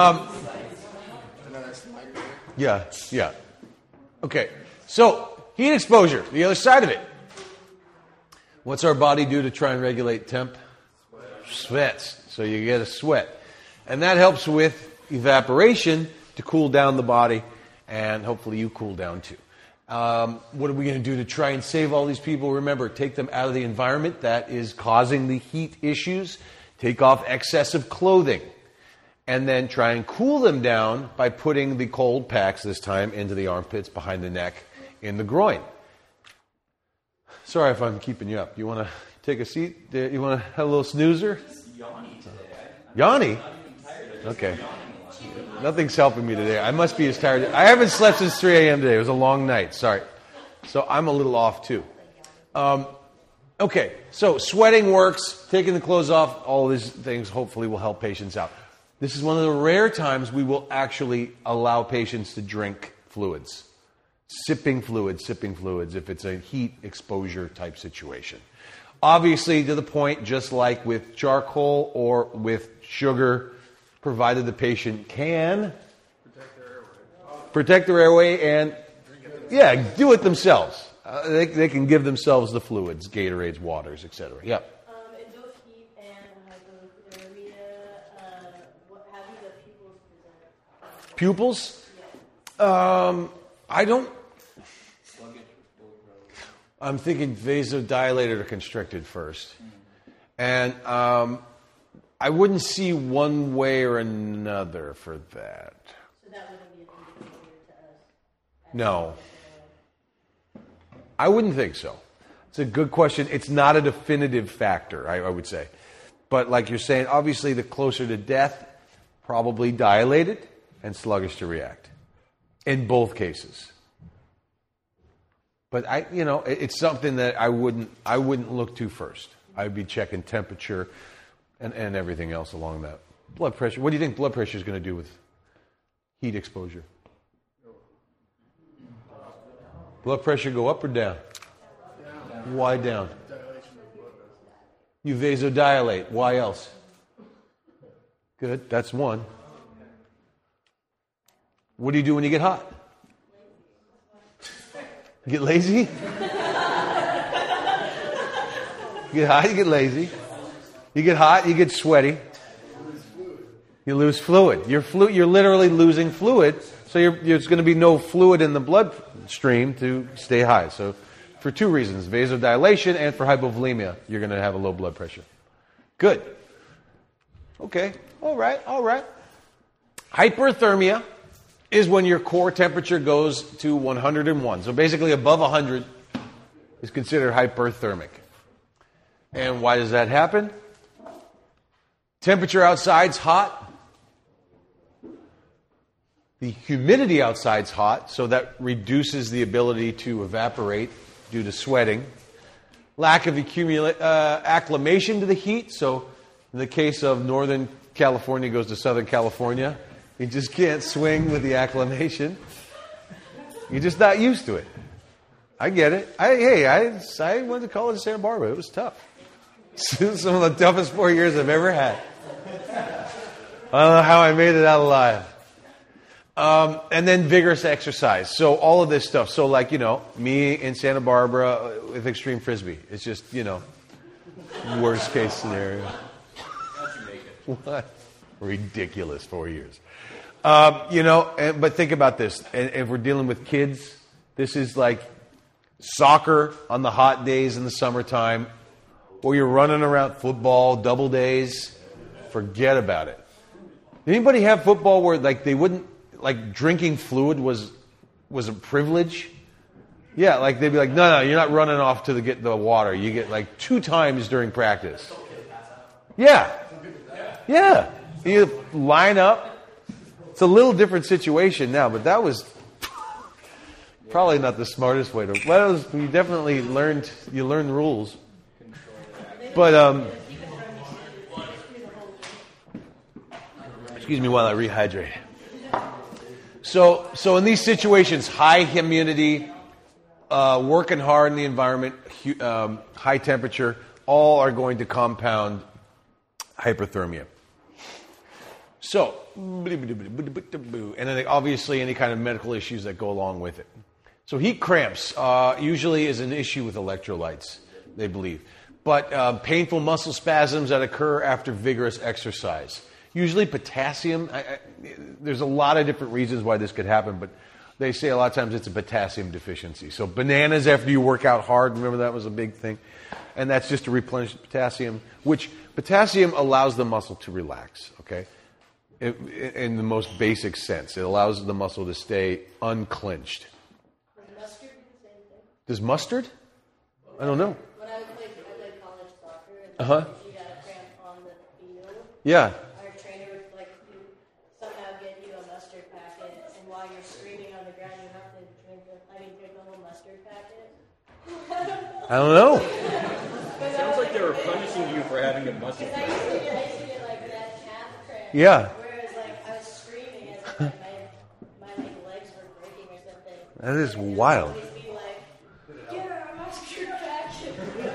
Speaker 1: Yeah. Okay, so heat exposure, the other side of it. What's our body do to try and regulate temp? Sweats. So you get a sweat. And that helps with evaporation to cool down the body, and hopefully you cool down too. What are we going to do to try and save all these people? Remember, take them out of the environment that is causing the heat issues. Take off excessive clothing. And then try and cool them down by putting the cold packs, this time, into the armpits, behind the neck, in the groin. Sorry if I'm keeping you up. You want to take a seat? You want to have a little snoozer?
Speaker 7: Yawning today.
Speaker 1: Yanni? Okay. Nothing's helping me today. I must be as tired. I haven't slept since 3 a.m. today. It was a long night. Sorry. So I'm a little off too. Okay. So sweating works. Taking the clothes off. All of these things hopefully will help patients out. This is one of the rare times we will actually allow patients to drink fluids. Sipping fluids if it's a heat exposure type situation. Obviously, to the point, just like with charcoal or with sugar, provided the patient can protect their airway and, do it themselves. They can give themselves the fluids, Gatorades, waters, etc. Yeah.
Speaker 8: In both heat and hypothermia, how do the pupils present?
Speaker 1: Pupils? I'm thinking vasodilated or constricted first. And I wouldn't see one way or another for that.
Speaker 8: So that wouldn't be an indicator to us?
Speaker 1: No. I wouldn't think so. It's a good question. It's not a definitive factor, I would say. But like you're saying, obviously the closer to death, probably dilated and sluggish to react. In both cases. But it's something that I wouldn't look to first. I'd be checking temperature and everything else along that. Blood pressure. What do you think blood pressure is going to do with heat exposure? Blood pressure go up or down? Why down? You vasodilate. Why else? Good. That's one. What do you do when you get hot? You get lazy? You get hot, you get lazy. You get hot, you get sweaty. You lose fluid. You're literally losing fluid, so there's going to be no fluid in the bloodstream to stay high. So for two reasons, vasodilation and for hypovolemia, you're going to have a low blood pressure. Good. Okay. All right. Hyperthermia is when your core temperature goes to 101. So basically above 100 is considered hyperthermic. And why does that happen? Temperature outside's hot. The humidity outside's hot, so that reduces the ability to evaporate due to sweating. Lack of acclimation to the heat. So in the case of Northern California goes to Southern California, you just can't swing with the acclimation. You're just not used to it. I get it. I went to college in Santa Barbara. It was tough. Some of the toughest 4 years I've ever had. I don't know how I made it out alive. And then vigorous exercise. So all of this stuff. So like, me in Santa Barbara with extreme frisbee. It's just, worst case scenario. What? Ridiculous 4 years. But think about this. And if we're dealing with kids, this is like soccer on the hot days in the summertime, or you're running around football, double days. Forget about it. Anybody have football where they wouldn't, drinking fluid was a privilege? Yeah, they'd be like, no, you're not running off to get the water. You get 2 times during practice. Yeah. You line up. It's a little different situation now, but that was probably not the smartest way to. Well, you definitely learned rules. But excuse me while I rehydrate. So in these situations, high immunity, working hard in the environment, high temperature, all are going to compound hyperthermia. So, and then obviously any kind of medical issues that go along with it. So heat cramps usually is an issue with electrolytes, they believe. But painful muscle spasms that occur after vigorous exercise. Usually potassium. There's a lot of different reasons why this could happen, but they say a lot of times it's a potassium deficiency. So bananas after you work out hard, remember that was a big thing? And that's just to replenish potassium, which potassium allows the muscle to relax, okay? In the most basic sense. It allows the muscle to stay unclenched.
Speaker 8: Does mustard do the same thing?
Speaker 1: Does mustard? I don't know.
Speaker 8: When I played college soccer, and
Speaker 1: Uh-huh.
Speaker 8: if you got a cramp on the field,
Speaker 1: Yeah.
Speaker 8: our trainer would somehow get you a mustard packet, and while you're screaming on the ground, you have to drink the whole mustard packet.
Speaker 1: I don't know.
Speaker 7: Sounds like they were punishing you for having a mustard.
Speaker 8: I used to get that calf cramp.
Speaker 1: Yeah.
Speaker 8: Whereas I was screaming as if my legs were breaking or something.
Speaker 1: That is wild.
Speaker 8: Always be like, "Get our mustard packet."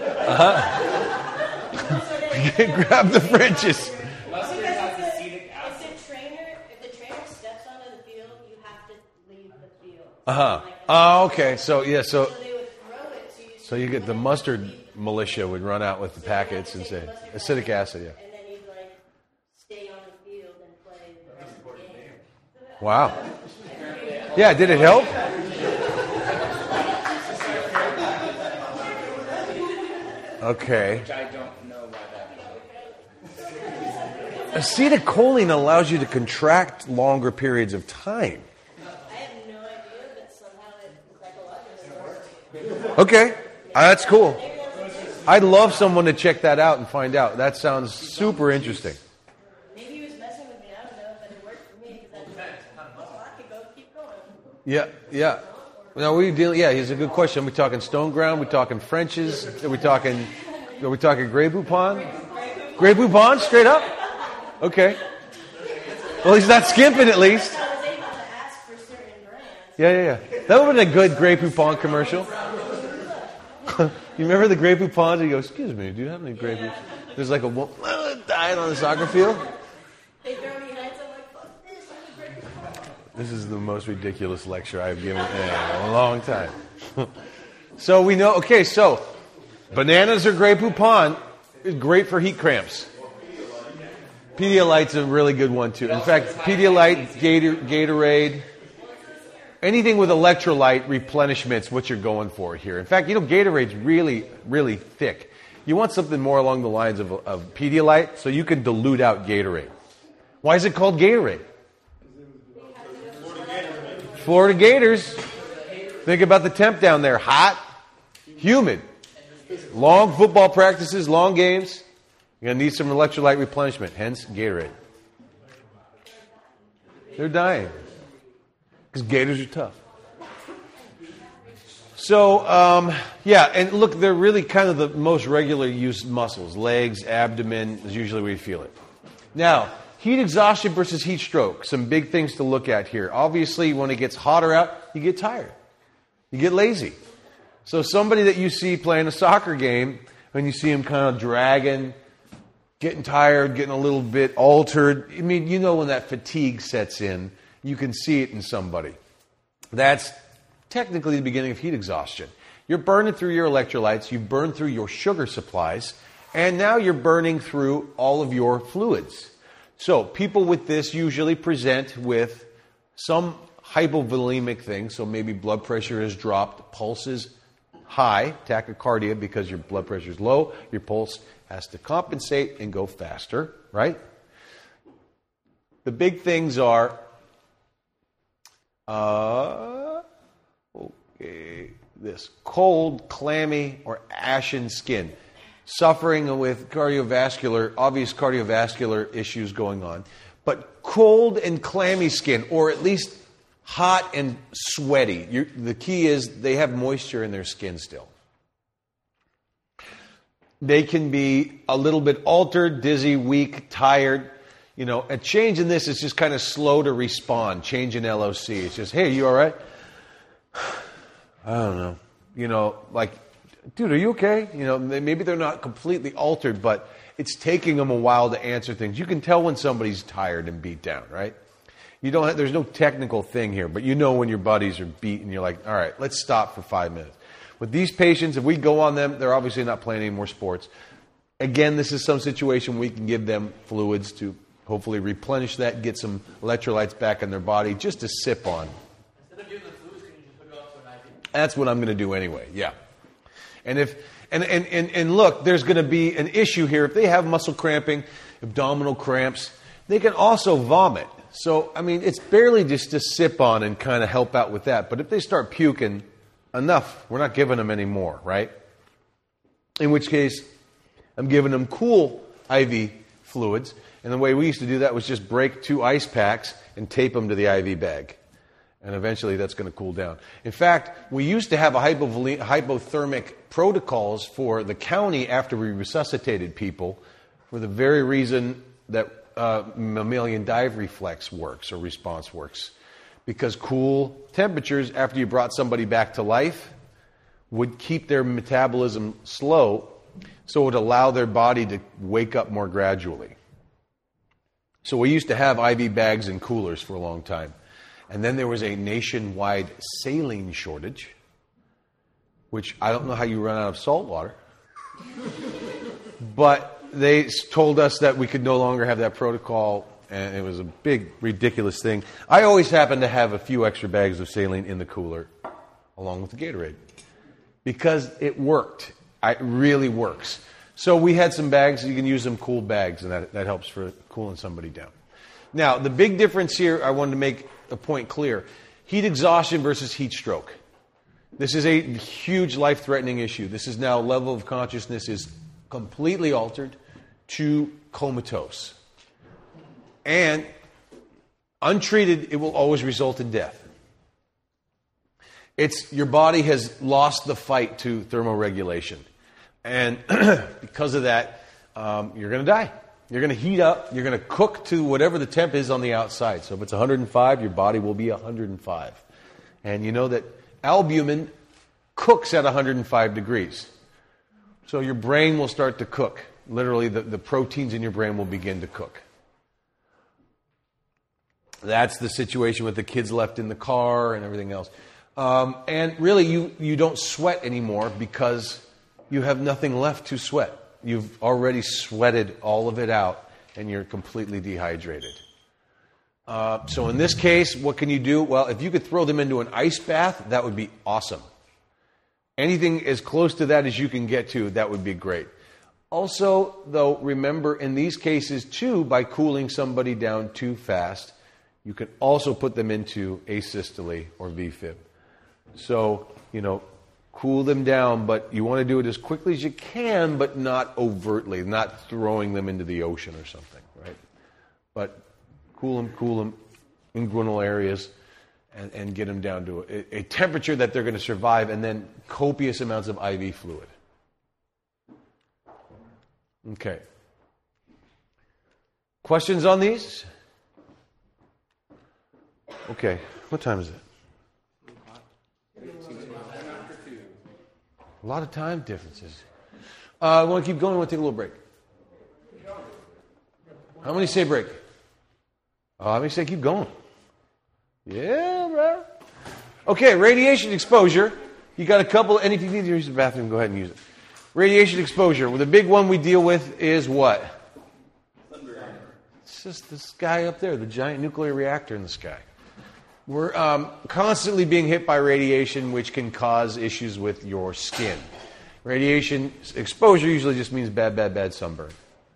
Speaker 1: Grab the Frenches.
Speaker 8: Mustard has acetic acid. If the trainer steps onto the field, you have to leave the field.
Speaker 1: Oh, okay. So yeah,
Speaker 8: So they would throw it to you.
Speaker 1: so you get the mustard militia would run out with the packets and say acetic acid. Yeah.
Speaker 8: And then you'd stay on the field and play the rest of the game.
Speaker 1: Wow. Yeah. Did it help? Okay.
Speaker 7: Which I don't know why that is.
Speaker 1: Acetylcholine allows you to contract longer periods of time.
Speaker 8: I have no idea, but somehow it psychologically works.
Speaker 1: Okay. That's cool. I'd love someone to check that out and find out. That sounds super interesting.
Speaker 8: Maybe he was messing with me. I don't know, but it worked for me because I could keep going.
Speaker 1: Yeah, yeah. Now we dealing. Yeah, here's a good question. Are we talking stone ground? Are we talking Frenches? Are we talking Grey Poupon? Grey Poupon, straight up. Okay. Well, he's not skimping at least.
Speaker 8: I was able to ask for certain brands.
Speaker 1: Yeah. That would have been a good Grey Poupon commercial. You remember the Grey Poupons? You go, excuse me, do you have any Grey Poupons? There's like a woman dying on the soccer field.
Speaker 8: They throw me heads. I'm like, fuck this. I'm a Grey Poupon.
Speaker 1: This is the most ridiculous lecture I've given in a long time. So we know, okay, so bananas or Grey Poupon is great for heat cramps. Pedialyte's a really good one too. In fact, Pedialyte, Gatorade, anything with electrolyte replenishment's what you're going for here. In fact, Gatorade's really, really thick. You want something more along the lines of Pedialyte so you can dilute out Gatorade. Why is it called Gatorade? Florida Gators. Think about the temp down there. Hot, humid, long football practices, long games. You're going to need some electrolyte replenishment, hence Gatorade. They're dying because Gators are tough. So, and look, they're really kind of the most regular used muscles. Legs, abdomen is usually where you feel it. Now, heat exhaustion versus heat stroke. Some big things to look at here. Obviously, when it gets hotter out, you get tired. You get lazy. So somebody that you see playing a soccer game, when you see him kind of dragging, getting tired, getting a little bit altered, I mean, when that fatigue sets in, you can see it in somebody. That's technically the beginning of heat exhaustion. You're burning through your electrolytes, you've burned through your sugar supplies, and now you're burning through all of your fluids. So people with this usually present with some hypovolemic thing, so maybe blood pressure has dropped, pulse is high, tachycardia, because your blood pressure is low, your pulse has to compensate and go faster, right? The big things are, this cold, clammy, or ashen skin. Suffering with obvious cardiovascular issues going on. But cold and clammy skin, or at least hot and sweaty. The key is they have moisture in their skin still. They can be a little bit altered, dizzy, weak, tired. A change in this is just kind of slow to respond. Change in LOC. It's just, hey, you all right? I don't know. Dude, are you okay? Maybe they're not completely altered, but it's taking them a while to answer things. You can tell when somebody's tired and beat down, right? There's no technical thing here, but when your buddies are beat and you're like, all right, let's stop for 5 minutes. With these patients, if we go on them, they're obviously not playing any more sports. Again, this is some situation we can give them fluids to hopefully replenish that, get some electrolytes back in their body, just to sip on.
Speaker 4: Instead of giving the fluids, can you just hook it up to an IV?
Speaker 1: That's what I'm going to do anyway, yeah. And look, there's going to be an issue here. If they have muscle cramping, abdominal cramps, they can also vomit. So, it's barely just to sip on and kind of help out with that. But if they start puking, enough. We're not giving them any more, right? in which case I'm giving them cool IV fluids. And the way we used to do that was just break 2 ice packs and tape them to the IV bag. And eventually that's going to cool down. In fact, we used to have a hypothermic protocols for the county after we resuscitated people for the very reason that mammalian dive reflex works or response works. Because cool temperatures after you brought somebody back to life would keep their metabolism slow, so it would allow their body to wake up more gradually. So we used to have IV bags and coolers for a long time. And then there was a nationwide saline shortage, which I don't know how you run out of salt water. But they told us that we could no longer have that protocol, and it was a big, ridiculous thing. I always happen to have a few extra bags of saline in the cooler, along with the Gatorade, because it worked. It really works. So we had some bags. You can use them cool bags, and that helps for cooling somebody down. Now, the big difference here, I wanted to make a point clear. Heat exhaustion versus heat stroke. This is a huge life-threatening issue. This is now level of consciousness is completely altered to comatose. And untreated, it will always result in death. It's your body has lost the fight to thermoregulation. And because of that, you're going to die. You're going to heat up. You're going to cook to whatever the temp is on the outside. So if it's 105, your body will be 105. And you know that albumin cooks at 105 degrees. So your brain will start to cook. Literally, the proteins in your brain will begin to cook. That's the situation with the kids left in the car and everything else. And really, you don't sweat anymore because you have nothing left to sweat. You've already sweated all of it out, and you're completely dehydrated. So in this case, what can you do? Well, if you could throw them into an ice bath, that would be awesome. Anything as close to that as you can get to, that would be great. Also, though, remember in these cases, too, by cooling somebody down too fast, you can also put them into asystole or VFib. So, cool them down, but you want to do it as quickly as you can, but not overtly, not throwing them into the ocean or something, right? But cool them inguinal areas and get them down to a temperature that they're going to survive, and then copious amounts of IV fluid. Okay. Questions on these? Okay. What time is it? A lot of time differences. I want to keep going. I want to take a little break. How many say break? How many say keep going? Yeah, bro. Okay, radiation exposure. You got a couple, and if you need to use the bathroom, go ahead and use it. Radiation exposure. Well, the big one we deal with is what? It's just this guy up there, the giant nuclear reactor in the sky. We're constantly being hit by radiation, which can cause issues with your skin. Radiation exposure usually just means bad sunburn.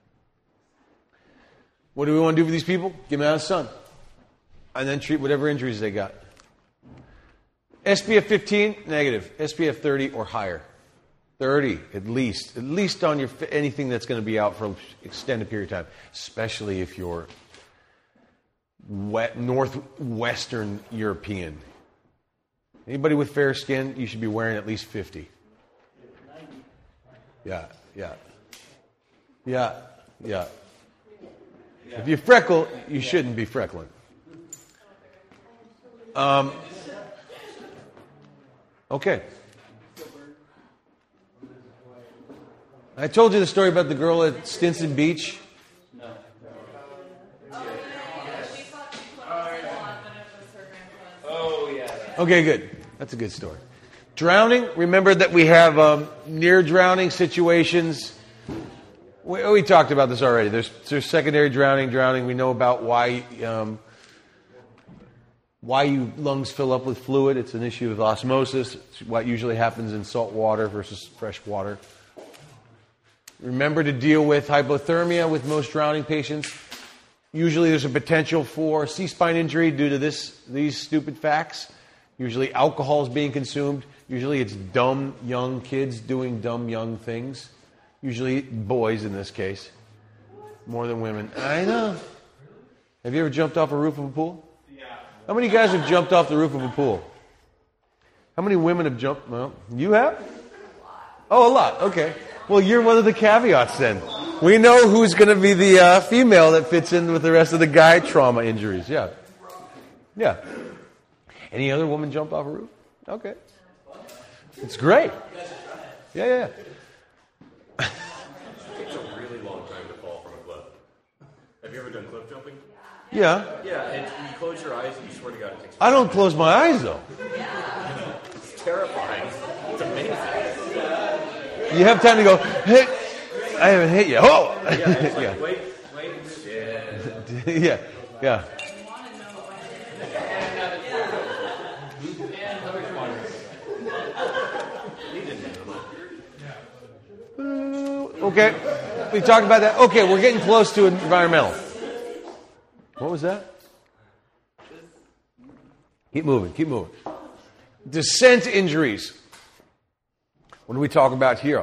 Speaker 1: What do we want to do for these people? Get them out of the sun. And then treat whatever injuries they got. SPF 15, negative. SPF 30 or higher. 30 at least on your anything that's going to be out for an extended period of time, especially if you're northwestern European. Anybody with fair skin, you should be wearing at least 50. Yeah. If you freckle, you shouldn't be freckling. Okay. I told you the story about the girl at Stinson Beach. Okay, good. That's a good story. Drowning. Remember that we have near drowning situations. We talked about this already. There's secondary drowning. We know about why your lungs fill up with fluid. It's an issue of osmosis. It's what usually happens in salt water versus fresh water. Remember to deal with hypothermia with most drowning patients. Usually there's a potential for C-spine injury due to these stupid facts. Usually alcohol is being consumed. Usually it's dumb young kids doing dumb young things. Usually boys in this case. More than women. I know. Have you ever jumped off a roof of a pool?
Speaker 3: Yeah.
Speaker 1: How many guys have jumped off the roof of a pool? How many women have jumped? Well, you have? Oh, a lot. Okay. Well, you're one of the caveats then. We know who's going to be the female that fits in with the rest of the guy trauma injuries. Yeah. Yeah. Any other woman jump off a roof? Okay. It's great. Yeah.
Speaker 6: It takes a really long time to fall from a cliff. Have you ever done cliff jumping?
Speaker 1: Yeah.
Speaker 6: Yeah, and you close your eyes and you swear to God it takes.
Speaker 1: I don't close my eyes though.
Speaker 6: It's terrifying. It's amazing.
Speaker 1: You have time to go, hit. I haven't hit yet. Oh!
Speaker 6: Yeah, it's like,
Speaker 1: Yeah.
Speaker 6: wait, shit.
Speaker 1: Yeah. Okay. We talked about that. Okay, we're getting close to environmental. What was that? Keep moving. Descent injuries. What do we talk about here?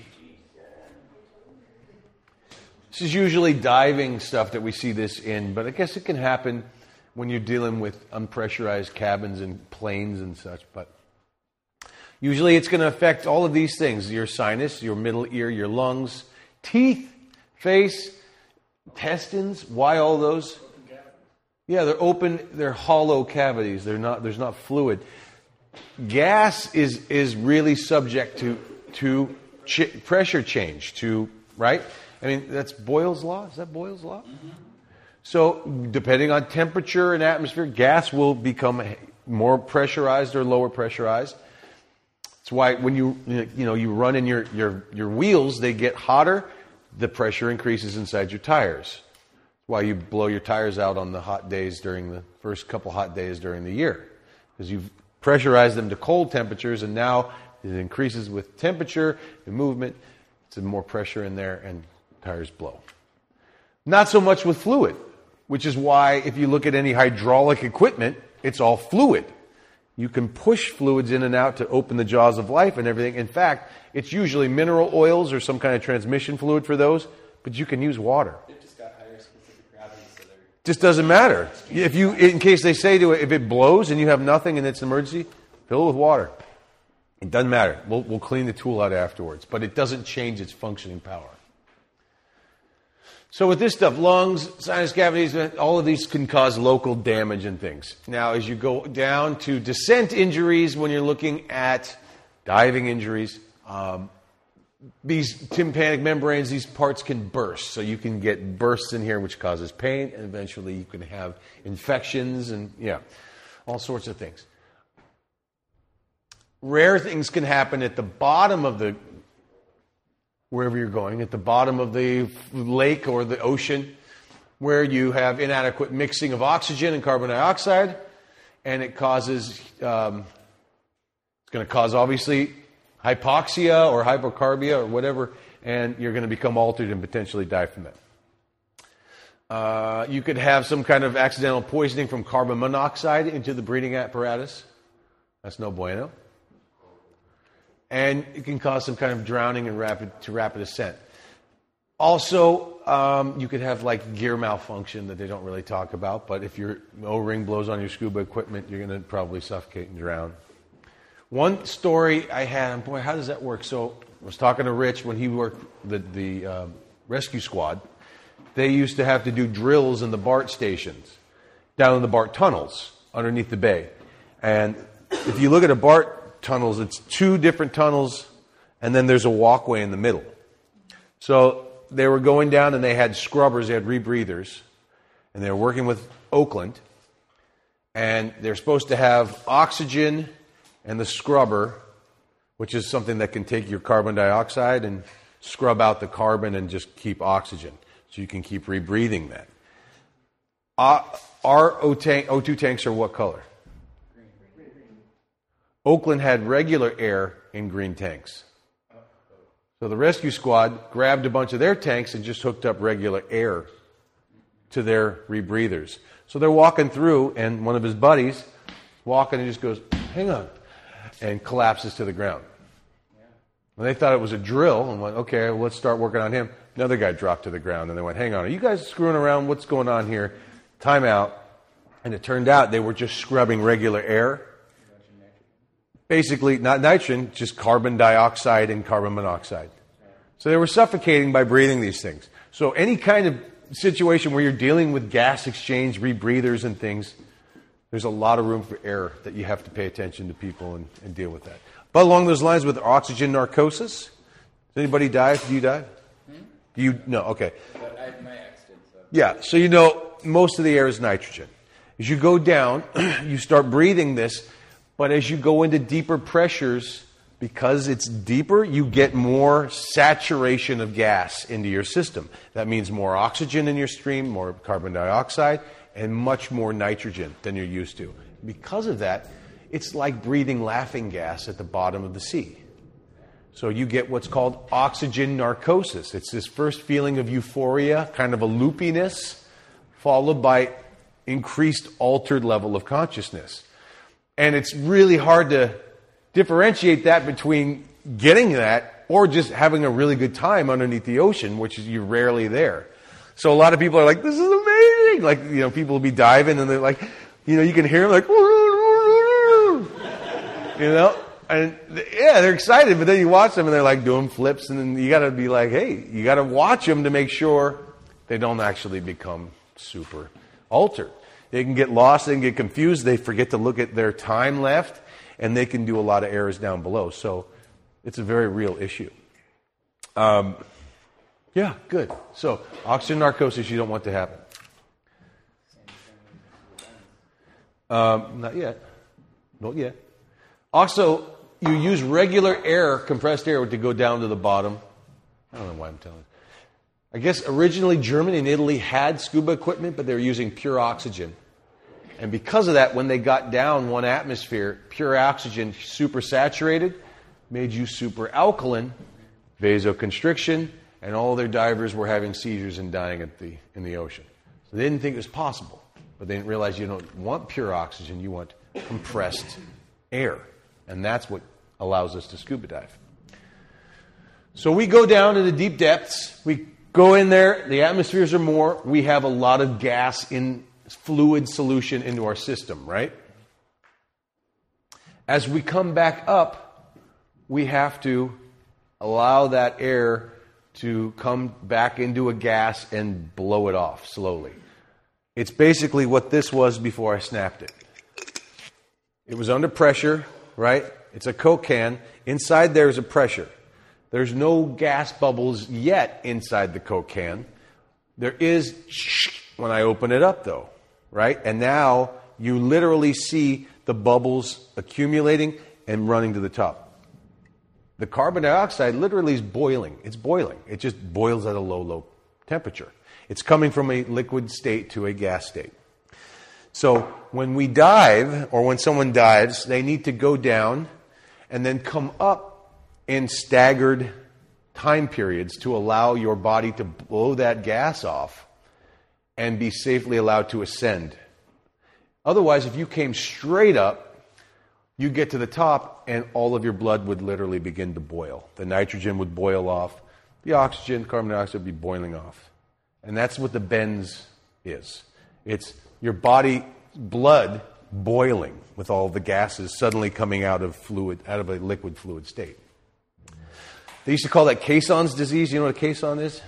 Speaker 1: This is usually diving stuff that we see this in, but I guess it can happen when you're dealing with unpressurized cabins and planes and such. But usually it's going to affect all of these things: your sinus, your middle ear, your lungs, teeth, face, intestines. Why all those? Yeah, they're open, they're hollow cavities. There's not fluid. Gas is really subject to pressure change, right? I mean, that's Boyle's law. Is that Boyle's law? Mm-hmm. So, depending on temperature and atmosphere, gas will become more pressurized or lower pressurized. That's why when you run in your wheels, they get hotter. The pressure increases inside your tires. That's why you blow your tires out on the hot days during the first couple hot days during the year, because you've pressurized them to cold temperatures, and now it increases with temperature and movement. It's more pressure in there, and tires blow. Not so much with fluid, which is why if you look at any hydraulic equipment, it's all fluid. You can push fluids in and out to open the jaws of life and everything. In fact, it's usually mineral oils or some kind of transmission fluid for those, but you can use water.
Speaker 7: They've just got higher specific gravity, so they're...
Speaker 1: Just doesn't matter. In case they say to it, if it blows and you have nothing and it's an emergency, fill it with water. It doesn't matter. We'll clean the tool out afterwards, but it doesn't change its functioning power. So with this stuff, lungs, sinus cavities, all of these can cause local damage and things. Now, as you go down to descent injuries, when you're looking at diving injuries, these tympanic membranes, these parts can burst. So you can get bursts in here, which causes pain, and eventually you can have infections and, all sorts of things. Rare things can happen at the bottom of wherever you're going, at the bottom of the lake or the ocean, where you have inadequate mixing of oxygen and carbon dioxide, and it causes, it's going to cause obviously hypoxia or hypocarbia or whatever, and you're going to become altered and potentially die from that. You could have some kind of accidental poisoning from carbon monoxide into the breathing apparatus. That's no bueno. And it can cause some kind of drowning and rapid ascent. Also, you could have like gear malfunction that they don't really talk about, but if your O-ring blows on your scuba equipment, you're going to probably suffocate and drown. One story I had, boy, how does that work? So I was talking to Rich when he worked the rescue squad. They used to have to do drills in the BART stations, down in the BART tunnels underneath the bay. And if you look at a BART tunnels, it's two different tunnels, and then there's a walkway in the middle. So they were going down, and they had scrubbers, they had rebreathers, and they were working with Oakland, and they're supposed to have oxygen and the scrubber, which is something that can take your carbon dioxide and scrub out the carbon and just keep oxygen, so you can keep rebreathing that. Our O2 tanks are what color? Oakland had regular air in green tanks. So the rescue squad grabbed a bunch of their tanks and just hooked up regular air to their rebreathers. So they're walking through, and one of his buddies walking and just goes, hang on. and collapses to the ground. And they thought it was a drill and went, okay, well, let's start working on him. Another guy dropped to the ground and they went, hang on, are you guys screwing around? What's going on here? Time out. And it turned out they were just scrubbing regular air. Basically, not nitrogen, just carbon dioxide and carbon monoxide. So they were suffocating by breathing these things. So any kind of situation where you're dealing with gas exchange, rebreathers and things, there's a lot of room for error that you have to pay attention to people and deal with that. But along those lines with oxygen narcosis, does anybody dive? Do you dive? Do you? No, okay.
Speaker 7: But my ex did, so.
Speaker 1: Yeah, so you know most of the air is nitrogen. As you go down, you start breathing this, but as you go into deeper pressures, because it's deeper, you get more saturation of gas into your system. That means more oxygen in your stream, more carbon dioxide, and much more nitrogen than you're used to. Because of that, it's like breathing laughing gas at the bottom of the sea. So you get what's called oxygen narcosis. It's this first feeling of euphoria, kind of a loopiness, followed by increased altered level of consciousness. And it's really hard to differentiate that between getting that or just having a really good time underneath the ocean, which is you're rarely there. So a lot of people are like, this is amazing. Like, you know, people will be diving and they're like, you know, you can hear them like, you know, and yeah, they're excited, but then you watch them and they're like doing flips, and then you got to be like, hey, you got to watch them to make sure they don't actually become super altered. They can get lost, they can get confused, they forget to look at their time left, and they can do a lot of errors down below. So it's a very real issue. Yeah, good. So oxygen narcosis you don't want to happen. Not yet. Not yet. Also, you use regular air, compressed air, to go down to the bottom. I don't know why I'm telling you. I guess originally Germany and Italy had scuba equipment, but they were using pure oxygen. And because of that, when they got down 1 atmosphere, pure oxygen, super saturated, made you super alkaline, vasoconstriction, and all their divers were having seizures and dying in the ocean. So they didn't think it was possible. But they didn't realize you don't want pure oxygen, you want compressed air. And that's what allows us to scuba dive. So we go down to the deep depths. We go in there. The atmospheres are more. We have a lot of gas in fluid solution into our system, right? As we come back up, we have to allow that air to come back into a gas and blow it off slowly. It's basically what this was before I snapped it. It was under pressure, right? It's a Coke can. Inside there is a pressure. There's no gas bubbles yet inside the Coke can. There is when I open it up, though, right? And now you literally see the bubbles accumulating and running to the top. The carbon dioxide literally is boiling. It's boiling. It just boils at a low, low temperature. It's coming from a liquid state to a gas state. So when we dive, or when someone dives, they need to go down and then come up in staggered time periods to allow your body to blow that gas off and be safely allowed to ascend. Otherwise, if you came straight up, you get to the top and all of your blood would literally begin to boil. The nitrogen would boil off. The oxygen, carbon dioxide would be boiling off. And that's what the bends is. It's your body blood boiling with all the gases suddenly coming out of a liquid fluid state. They used to call that caissons disease. You know what a caisson is?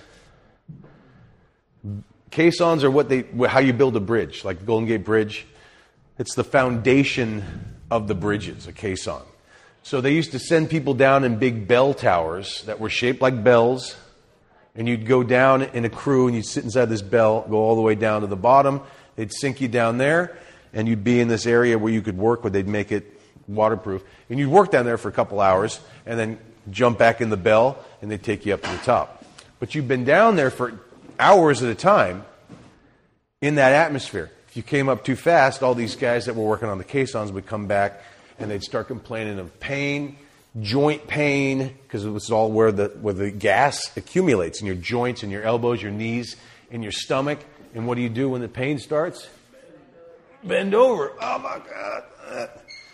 Speaker 1: Caissons are how you build a bridge, like the Golden Gate Bridge. It's the foundation of the bridges, a caisson. So they used to send people down in big bell towers that were shaped like bells, and you'd go down in a crew and you'd sit inside this bell, go all the way down to the bottom. They'd sink you down there, and you'd be in this area where you could work, where they'd make it waterproof. And you'd work down there for a couple hours, and then jump back in the bell, and they'd take you up to the top. But you've been down there for hours at a time in that atmosphere. If you came up too fast, all these guys that were working on the caissons would come back, and they'd start complaining of pain, joint pain, because it was all where the gas accumulates in your joints, in your elbows, your knees, in your stomach. And what do you do when the pain starts? Bend over. Oh, my God.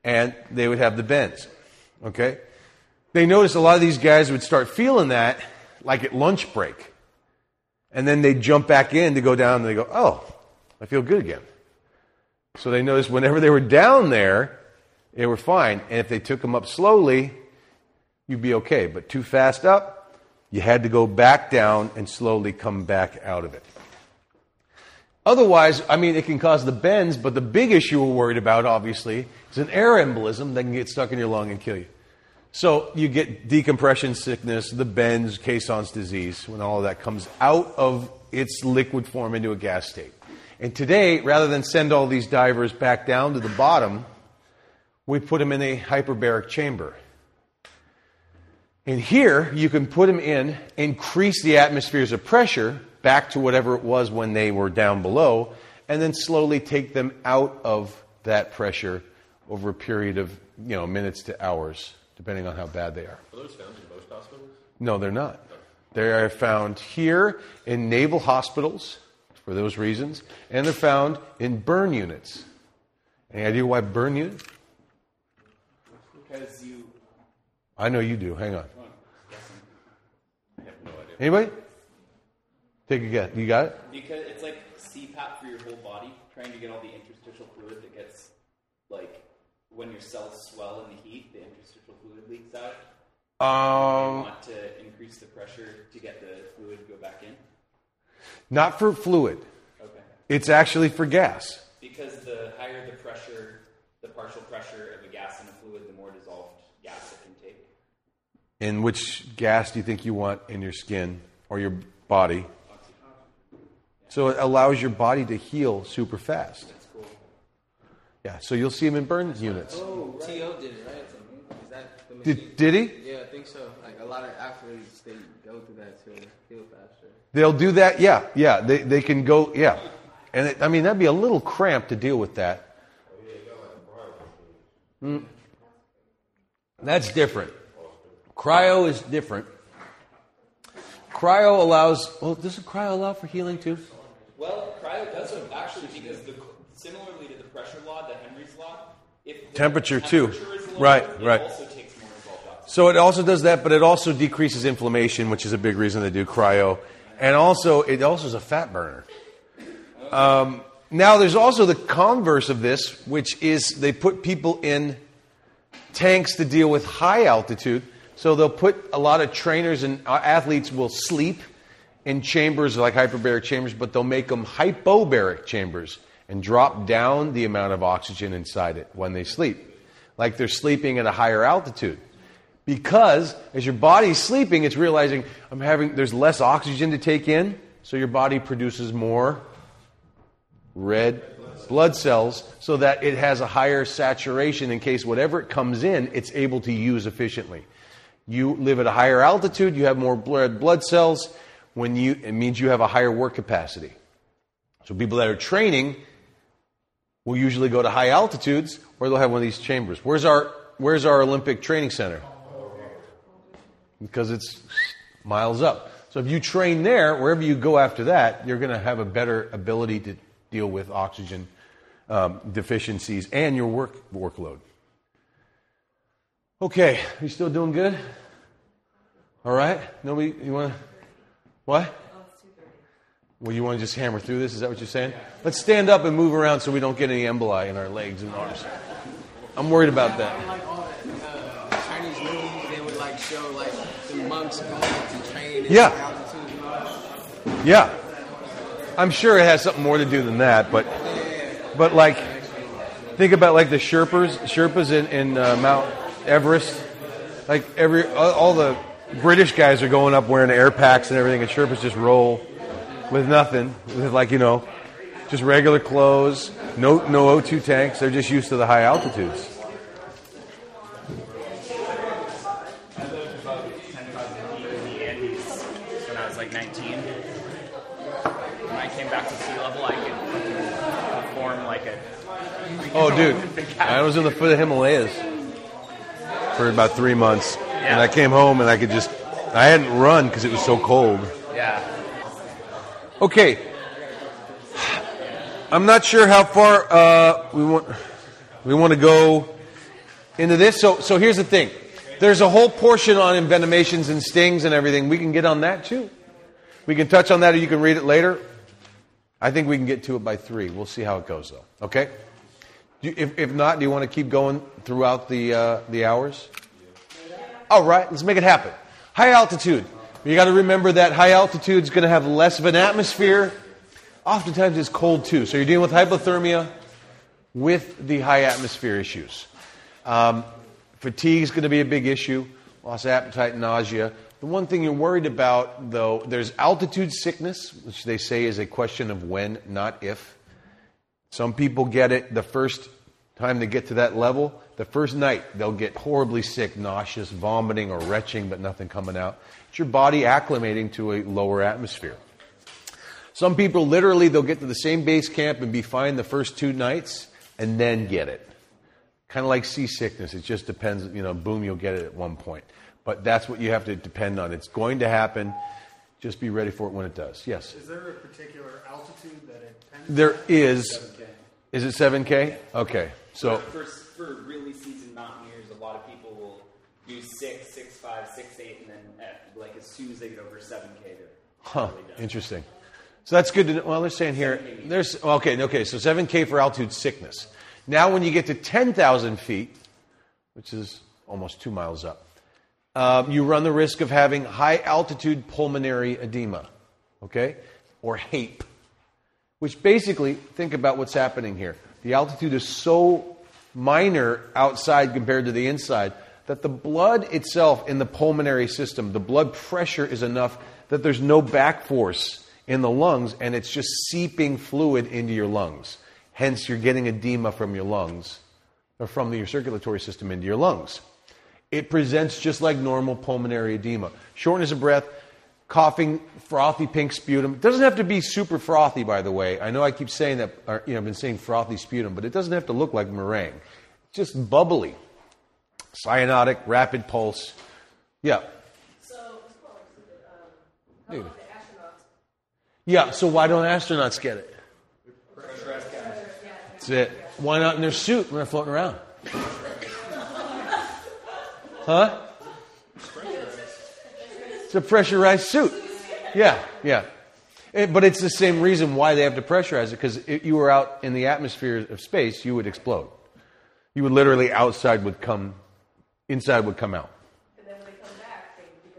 Speaker 1: and they would have the bends. Okay? They noticed a lot of these guys would start feeling that like at lunch break. And then they'd jump back in to go down and they go, oh, I feel good again. So they noticed whenever they were down there, they were fine. And if they took them up slowly, you'd be okay. But too fast up, you had to go back down and slowly come back out of it. Otherwise, I mean, it can cause the bends, but the big issue we're worried about, obviously, is an air embolism that can get stuck in your lung and kill you. So you get decompression sickness, the bends, Caisson's disease, when all of that comes out of its liquid form into a gas state. And today, rather than send all these divers back down to the bottom, we put them in a hyperbaric chamber. And here, you can put them in, increase the atmospheres of pressure back to whatever it was when they were down below, and then slowly take them out of that pressure over a period of, minutes to hours, depending on how bad they are.
Speaker 6: Are those found in most hospitals?
Speaker 1: No, they're not. They are found here in naval hospitals for those reasons, and they're found in burn units. Any idea why burn units?
Speaker 7: Because you...
Speaker 1: I know you do. Hang on.
Speaker 6: I have no idea.
Speaker 1: Anybody? Take a guess. You got it?
Speaker 7: Because it's like CPAP for your whole body, trying to get all the interstitial fluid that gets, like, when your cells swell in the heat, the interstitial fluid leaks out. You want to increase the pressure to get the fluid to go back in?
Speaker 1: Not for fluid.
Speaker 7: Okay.
Speaker 1: It's actually for gas.
Speaker 7: Because the higher the pressure, the partial pressure of a gas in a fluid, the more dissolved gas it can take.
Speaker 1: And which gas do you think you want in your skin or your body? So it allows your body to heal super fast.
Speaker 7: That's cool.
Speaker 1: Yeah, so you'll see them in burn units.
Speaker 11: Oh, right. T.O. did it, right? Is that the machine?
Speaker 1: Did he?
Speaker 11: Yeah, I think so. Like a lot of athletes, they go through that to heal faster.
Speaker 1: They'll do that, yeah. They can go, yeah. And that'd be a little cramped to deal with that. That's different. Cryo is different. Cryo allows, doesn't cryo allow for healing too?
Speaker 7: Well, cryo does actually, because similarly to the pressure law, the Henry's law, if the
Speaker 1: temperature
Speaker 7: too.
Speaker 1: Is low,
Speaker 7: right.
Speaker 1: It
Speaker 7: also takes more dissolved oxygen.
Speaker 1: So it also does that, but it also decreases inflammation, which is a big reason they do cryo. And also, it also is a fat burner. Now, there's also the converse of this, which is they put people in tanks to deal with high altitude. So they'll put a lot of trainers and athletes will sleep in chambers like hyperbaric chambers, but they'll make them hypobaric chambers and drop down the amount of oxygen inside it when they sleep, like they're sleeping at a higher altitude. Because as your body's sleeping, it's realizing there's less oxygen to take in, so your body produces more red blood cells so that it has a higher saturation in case whatever it comes in, it's able to use efficiently. You live at a higher altitude, you have more red blood cells. It means you have a higher work capacity. So people that are training will usually go to high altitudes, or they'll have one of these chambers. Where's our Olympic training center? Because it's miles up. So if you train there, wherever you go after that, you're going to have a better ability to deal with oxygen deficiencies and your workload. Okay, you still doing good? All right? Nobody, you want to, what? Well, you want to just hammer through this? Is that what you're saying? Let's stand up and move around so we don't get any emboli in our legs and arms. I'm worried about that.
Speaker 11: Like all the Chinese movies, they would like show like the monks going to train in altitude and all that.
Speaker 1: Yeah. I'm sure it has something more to do than that, but like, think about like the Sherpas in Mount Everest. Like all the British guys are going up wearing air packs and everything, and Sherpas just roll with nothing, with just regular clothes, no O2 tanks. They're just used to the high altitudes.
Speaker 7: I lived about 10,000 feet in the Andes when I was like 19. When I came back to sea level, I could perform like a...
Speaker 1: Oh, dude, I was in the foot of the Himalayas for about 3 months. And I came home and I hadn't run because it was so cold.
Speaker 7: Yeah.
Speaker 1: Okay. I'm not sure how far we want to go into this. So here's the thing. There's a whole portion on envenomations and stings and everything. We can get on that too. We can touch on that, or you can read it later. I think we can get to it by 3. We'll see how it goes, though. Okay? If not, do you want to keep going throughout the hours? All right, let's make it happen. High altitude. You got to remember that high altitude is going to have less of an atmosphere. Oftentimes it's cold too. So you're dealing with hypothermia with the high atmosphere issues. Fatigue is going to be a big issue. Loss of appetite, nausea. The one thing you're worried about, though, there's altitude sickness, which they say is a question of when, not if. Some people get it the first time they get to that level. The first night, they'll get horribly sick, nauseous, vomiting, or retching, but nothing coming out. It's your body acclimating to a lower atmosphere. Some people, literally, they'll get to the same base camp and be fine the first 2 nights, and then get it. Kind of like seasickness. It just depends, boom, you'll get it at one point. But that's what you have to depend on. It's going to happen. Just be ready for it when it does. Yes?
Speaker 2: Is there a particular altitude that it tends
Speaker 1: There
Speaker 2: to
Speaker 1: is.
Speaker 7: 7K.
Speaker 1: Is it 7K? Okay. So
Speaker 7: For really seasoned mountaineers, a lot of people will do 6, 6.5, 6.8, and then as soon as they get over 7K, they're really done.
Speaker 1: Interesting. So that's good to know. Well, they're saying here, okay, so 7K for altitude sickness. Now when you get to 10,000 feet, which is almost 2 miles up, you run the risk of having high altitude pulmonary edema, okay, or HAPE, which basically, think about what's happening here. The altitude is so minor outside compared to the inside that the blood itself in the pulmonary system, the blood pressure is enough that there's no back force in the lungs, and it's just seeping fluid into your lungs. Hence, you're getting edema from your lungs, or from your circulatory system into your lungs. It presents just like normal pulmonary edema. Shortness of breath, coughing, frothy pink sputum. It doesn't have to be super frothy, by the way. I know I keep saying that, I've been saying frothy sputum, but it doesn't have to look like meringue. It's just bubbly. Cyanotic, rapid pulse. Yeah.
Speaker 8: So, how about the astronauts?
Speaker 1: Yeah, so why don't astronauts get it? That's it. Why not in their suit when they're floating around? Huh? It's a pressurized suit. Yeah. But it's the same reason why they have to pressurize it, because if you were out in the atmosphere of space, you would explode. You would literally, inside would come out.
Speaker 8: And then when they come back,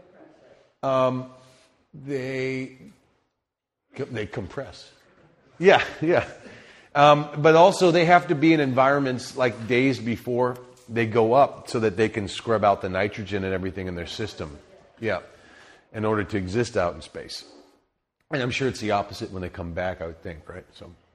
Speaker 8: they decompress, right?
Speaker 1: They compress. Yeah. But also they have to be in environments like days before they go up so that they can scrub out the nitrogen and everything in their system. Yeah. In order to exist out in space. And I'm sure it's the opposite when they come back, I would think, right?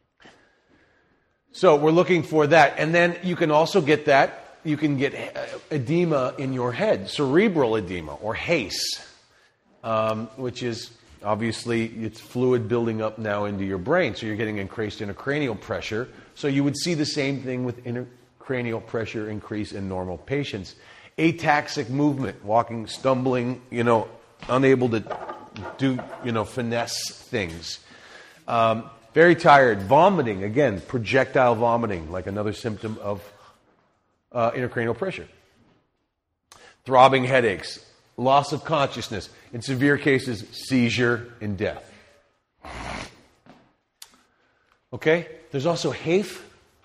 Speaker 1: So we're looking for that. And then you can also get that. You can get edema in your head, cerebral edema, or HACE, which is obviously it's fluid building up now into your brain. So you're getting increased intracranial pressure. So you would see the same thing with intracranial pressure increase in normal patients. Ataxic movement, walking, stumbling, unable to do, finesse things. Very tired. Vomiting, again, projectile vomiting, like another symptom of intracranial pressure. Throbbing headaches, loss of consciousness, in severe cases, seizure and death. Okay? There's also HAFE,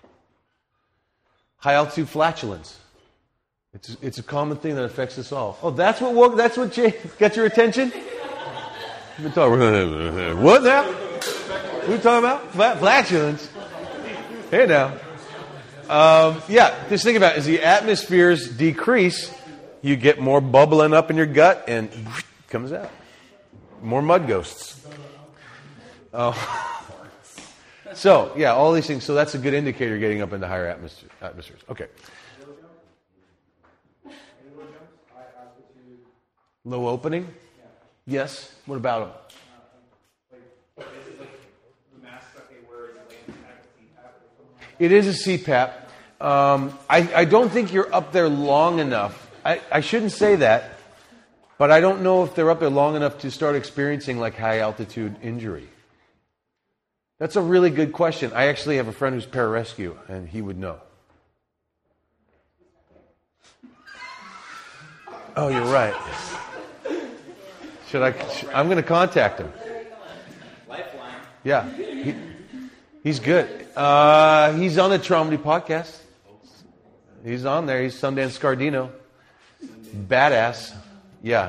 Speaker 1: high altitude flatulence. It's a common thing that affects us all. Oh, that's what got your attention? What now? What are we talking about? Flatulence. Hey now. Just think about it. As the atmospheres decrease, you get more bubbling up in your gut and it comes out. More mud ghosts. All these things. So that's a good indicator getting up into higher atmospheres. Okay. Low opening? Yes. What about them? It is a CPAP. I don't think you're up there long enough. I shouldn't say that, but I don't know if they're up there long enough to start experiencing like high altitude injury. That's a really good question. I actually have a friend who's pararescue, and he would know. Oh, you're right. I'm going to contact him.
Speaker 7: Lifeline.
Speaker 1: Yeah. He's good. He's on the Traumedy podcast. He's on there. He's Sundance Scardino. Badass. Yeah.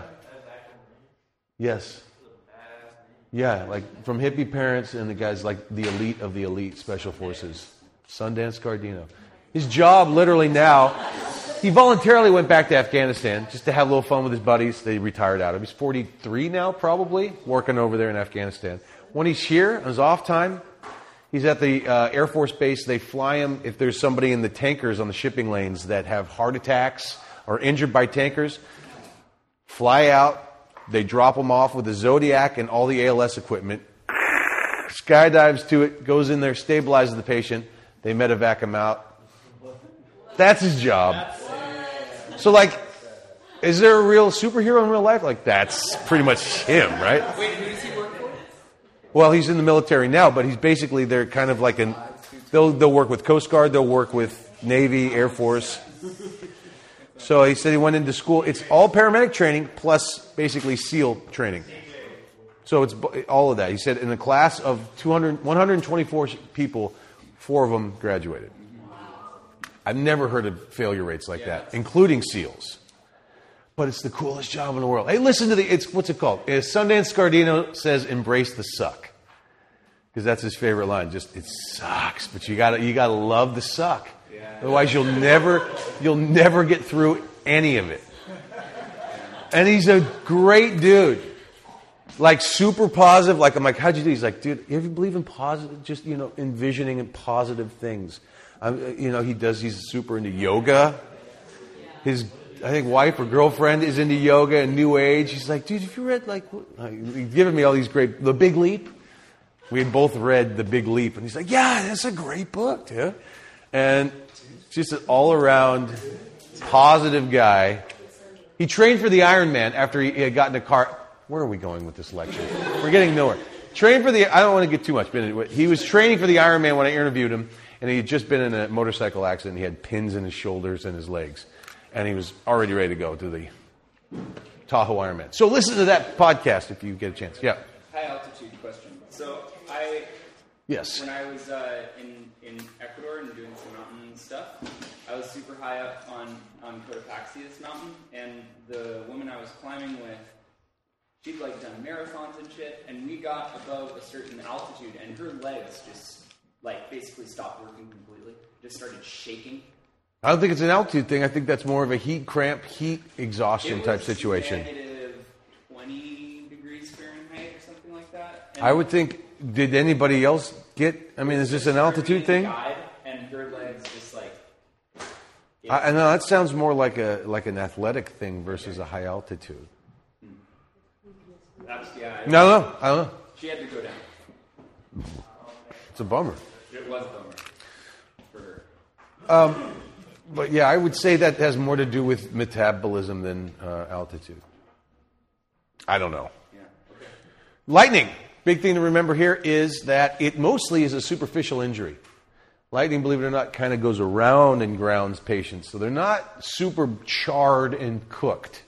Speaker 1: Yes. Yeah, like from hippie parents and the guys like the elite of the elite special forces. Sundance Scardino. His job literally now, he voluntarily went back to Afghanistan just to have a little fun with his buddies. They retired out. He's 43 now, probably, working over there in Afghanistan. When he's here, on his off time, he's at the Air Force Base. They fly him if there's somebody in the tankers on the shipping lanes that have heart attacks or injured by tankers. Fly out. They drop him off with a Zodiac and all the ALS equipment. Skydives to it, goes in there, stabilizes the patient. They medevac him out. That's his job. So, like, is there a real superhero in real life? Like, that's pretty much him, right?
Speaker 7: Wait, who does he work for?
Speaker 1: Well, he's in the military now, but he's basically, they're kind of like they'll work with Coast Guard, they'll work with Navy, Air Force. So he said he went into school. It's all paramedic training plus basically SEAL training. So it's all of that. He said in a class of 124 people, 4 of them graduated. I've never heard of failure rates like that, including SEALs. But it's the coolest job in the world. Hey, listen to what's it called? Sundance Scardino says, "Embrace the suck," because that's his favorite line. Just it sucks, but you gotta love the suck. Otherwise, you'll never get through any of it. And he's a great dude, like super positive. Like I'm like, how'd you do? He's like, dude, you ever believe in positive? Just envisioning and positive things. He's super into yoga. His, I think, wife or girlfriend is into yoga and New Age. He's like, dude, have you read he's giving me all these great, The Big Leap. We had both read The Big Leap, and he's like, yeah, that's a great book, dude. And just an all-around positive guy. He trained for the Ironman after he had gotten a car. Where are we going with this lecture? We're getting nowhere. I don't want to get too much into it. He was training for the Ironman when I interviewed him. And he had just been in a motorcycle accident. He had pins in his shoulders and his legs. And he was already ready to go to the Tahoe Ironman. So listen to that podcast if you get a chance. Yeah.
Speaker 7: High altitude question. So
Speaker 1: Yes.
Speaker 7: When I was in Ecuador and doing some mountain stuff, I was super high up on Cotopaxias mountain. And the woman I was climbing with, she'd done marathons and shit. And we got above a certain altitude and her legs just basically stopped working completely. Just started shaking.
Speaker 1: I don't think it's an altitude thing. I think that's more of a heat cramp, heat exhaustion type situation.
Speaker 7: Negative 20 degrees Fahrenheit or something like that. And
Speaker 1: I would think, did anybody else is this an altitude thing?
Speaker 7: And her legs just
Speaker 1: I know that sounds more like an athletic thing versus a high altitude. No, I don't know.
Speaker 7: She had to go down.
Speaker 1: It's a bummer.
Speaker 7: It was a bummer for her.
Speaker 1: But yeah, I would say that has more to do with metabolism than altitude. I don't know.
Speaker 7: Yeah. Okay.
Speaker 1: Lightning. Big thing to remember here is that it mostly is a superficial injury. Lightning, believe it or not, kind of goes around and grounds patients. So they're not super charred and cooked.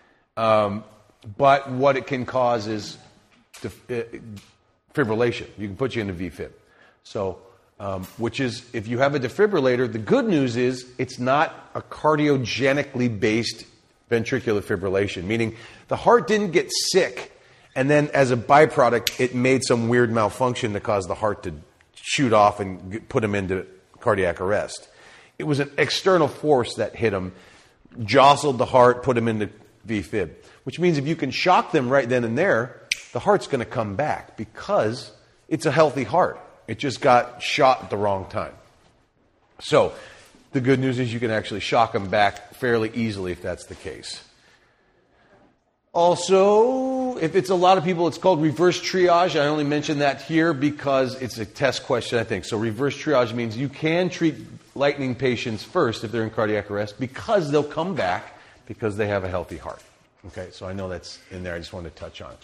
Speaker 1: But what it can cause is fibrillation. You can put you into VFib. So, which is, if you have a defibrillator, the good news is it's not a cardiogenically based ventricular fibrillation, meaning the heart didn't get sick and then as a byproduct it made some weird malfunction to cause the heart to shoot off and put him into cardiac arrest. It was an external force that hit him, jostled the heart, put him into VFib, which means if you can shock them right then and there, the heart's going to come back because it's a healthy heart. It just got shot at the wrong time. So the good news is you can actually shock them back fairly easily if that's the case. Also, if it's a lot of people, it's called reverse triage. I only mention that here because it's a test question, I think. So reverse triage means you can treat lightning patients first if they're in cardiac arrest because they'll come back because they have a healthy heart. Okay, so I know that's in there. I just wanted to touch on it.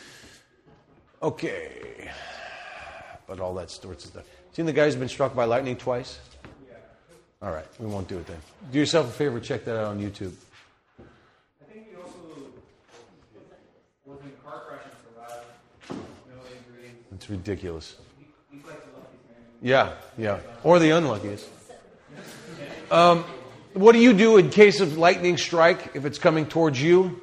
Speaker 1: Okay. But all that sorts of stuff. Seen the guy who's been struck by lightning twice? Yeah. All right, we won't do it then. Do yourself a favor, check that out on YouTube.
Speaker 3: I think car crash and survived. No injuries.
Speaker 1: It's ridiculous.
Speaker 3: He's like the luckiest man.
Speaker 1: Yeah. Or the unluckiest. What do you do in case of lightning strike if it's coming towards you?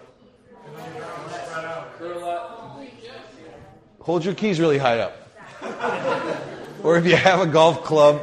Speaker 1: Hold your keys really high up. Or if you have a golf club.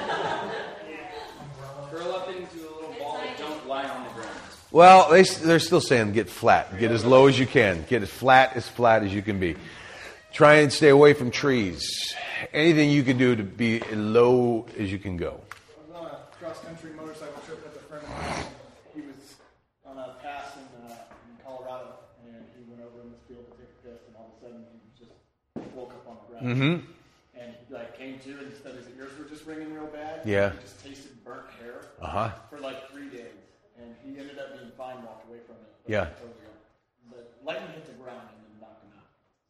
Speaker 7: Curl up into a little ball, but don't lie on the ground.
Speaker 1: Well, they're still saying get flat. Get as low as you can. Get as flat as you can be. Try and stay away from trees. Anything you can do to be as low as you can go.
Speaker 5: I was on a cross-country motorcycle trip with a friend of mine. He was on a pass in Colorado, and he went over in this field to take a piss, and all of a sudden he just woke up on the ground.
Speaker 1: Mm-hmm.
Speaker 5: And he came to, and instead his ears were just ringing real bad.
Speaker 1: Yeah.
Speaker 5: He just tasted burnt hair
Speaker 1: Uh-huh.
Speaker 5: for 3 days. And he ended up being fine, walked away from it.
Speaker 1: Yeah.
Speaker 5: But lightning hit the ground and then knocked him out.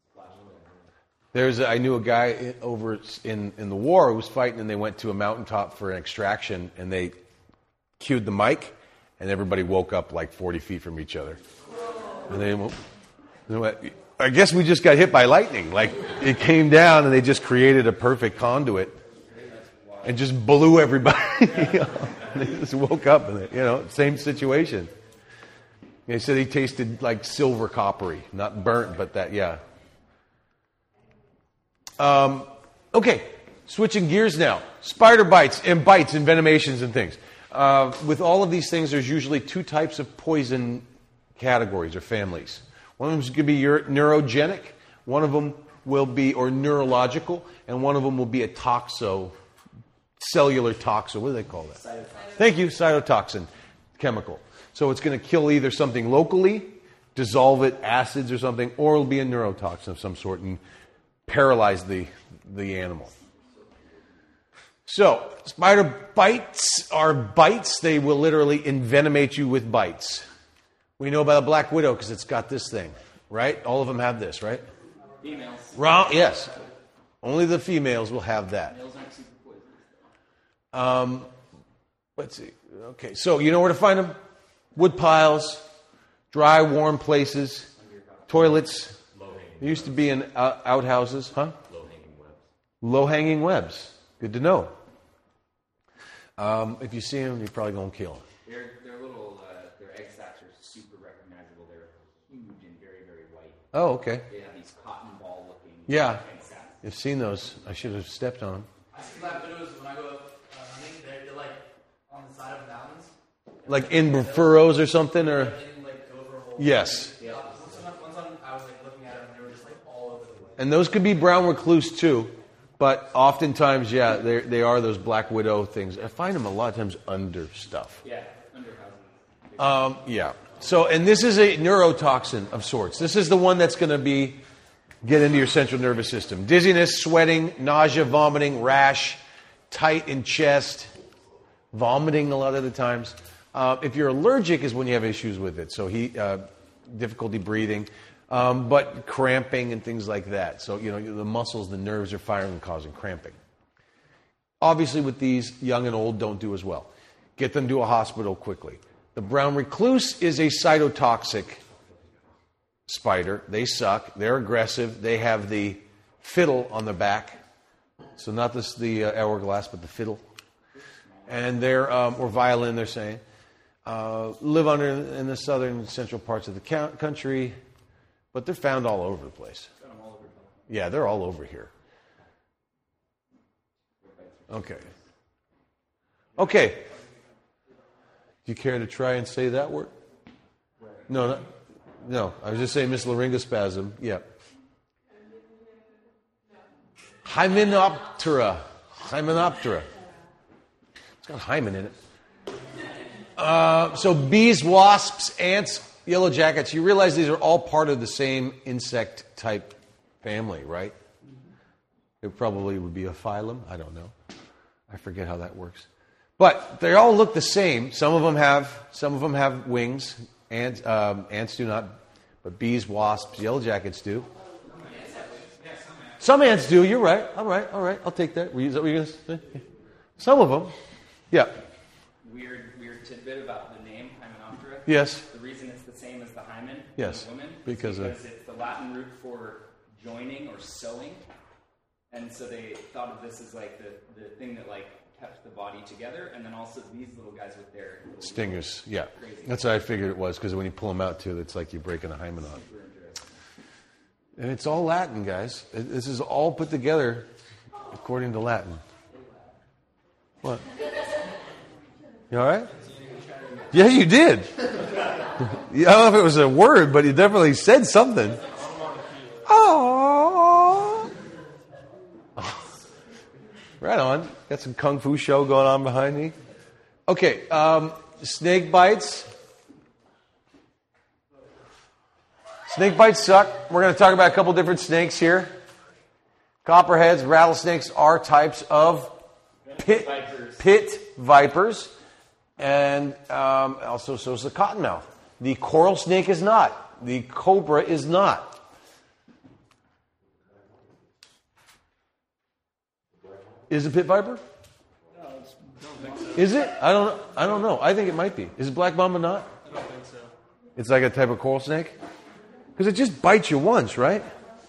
Speaker 1: I knew a guy over in the war who was fighting, and they went to a mountaintop for an extraction, and they cued the mic, and everybody woke up 40 feet from each other. And they went, I guess we just got hit by lightning. It came down, and they just created a perfect conduit and just blew everybody. They just woke up, and same situation. They said he tasted like silver coppery, not burnt, but that, yeah. Okay, switching gears now. Spider bites and venomations and things. With all of these things, there's usually two types of poison categories or families. One of them is going to be neurogenic, one of them will be, or neurological, and one of them will be a cellular toxo. What do they call that? Cytotoxin. Thank you, cytotoxin chemical. So it's going to kill either something locally, dissolve it, acids or something, or it'll be a neurotoxin of some sort and paralyze the animal. So, spider bites are bites. They will literally envenomate you with bites. We know about the black widow because it's got this thing, right? All of them have this, right?
Speaker 7: Females.
Speaker 1: Yes. Only the females will have that.
Speaker 7: Males aren't super poisonous.
Speaker 1: Let's see. Okay, so you know where to find them? Wood piles, dry, warm places, toilets. There used to be in outhouses, huh?
Speaker 6: Low-hanging webs.
Speaker 1: Low-hanging webs. Good to know. If you see them, you're probably going to kill them.
Speaker 7: Their little, their egg sacs are super recognizable. They're huge and very, very white.
Speaker 1: Oh, okay.
Speaker 7: They have these cotton ball looking
Speaker 1: Yeah,
Speaker 7: egg sacs.
Speaker 1: I've seen those. I should have stepped on them.
Speaker 3: I see black widows when I go hunting. They're on the side of mountains.
Speaker 1: Like in furrows or something, or
Speaker 3: Over a whole
Speaker 1: yes.
Speaker 3: Yeah. One time I was looking at them and they were just all over the place.
Speaker 1: And those could be brown recluse too, but oftentimes, yeah, they are those black widow things. I find them a lot of times under stuff.
Speaker 7: Yeah, under houses.
Speaker 1: Yeah. So, and this is a neurotoxin of sorts. This is the one that's going to get into your central nervous system. Dizziness, sweating, nausea, vomiting, rash, tight in chest, vomiting a lot of the times. If you're allergic is when you have issues with it. So difficulty breathing, but cramping and things like that. So, the muscles, the nerves are firing and causing cramping. Obviously with these, young and old don't do as well. Get them to a hospital quickly. The brown recluse is a cytotoxic spider. They suck. They're aggressive. They have the fiddle on their back. So not the hourglass, but the fiddle. And they're, or violin, they're saying. Live in the southern and central parts of the country, but they're found all over the place. Yeah, they're all over here. Okay. Do you care to try and say that word? No. I was just saying Miss Laryngospasm. Yeah. Hymenoptera. It's got hymen in it. So bees, wasps, ants, yellow jackets. You realize these are all part of the same insect type family, right? It probably would be a phylum. I don't know. I forget how that works. But they all look the same. Some of them have wings. Ants do not. But bees, wasps, yellow jackets do. Some ants do. You're right. All right. I'll take that. Is that what you're going to say? Some of them. Yeah.
Speaker 7: Weird tidbit about the name Hymenoptera.
Speaker 1: Yes.
Speaker 7: The reason it's the same as the hymen
Speaker 1: yes.
Speaker 7: in the woman
Speaker 1: because
Speaker 7: it's the Latin root for joining or sewing. And so they thought of this as like the thing that like kept the body together. And then also these little guys with their
Speaker 1: stingers. Yeah.
Speaker 7: Crazy.
Speaker 1: That's what I figured it was, because when you pull them out too, it's like you're breaking a hymen on. And it's all Latin, guys. This is all put together according to Latin. What? You all right? Yeah, you did. I don't know if it was a word, but you definitely said something. Oh. Right on. Got some kung fu show going on behind me. Okay, snake bites. Snake bites suck. We're going to talk about a couple different snakes here. Copperheads, rattlesnakes are types of pit vipers. And also so is the cottonmouth. The coral snake is not. The cobra is not. Is it pit viper?
Speaker 5: No,
Speaker 1: Is it? I don't know. I think it might be. Is it black mamba not?
Speaker 5: I don't think so.
Speaker 1: It's like a type of coral snake? Because it just bites you once, right?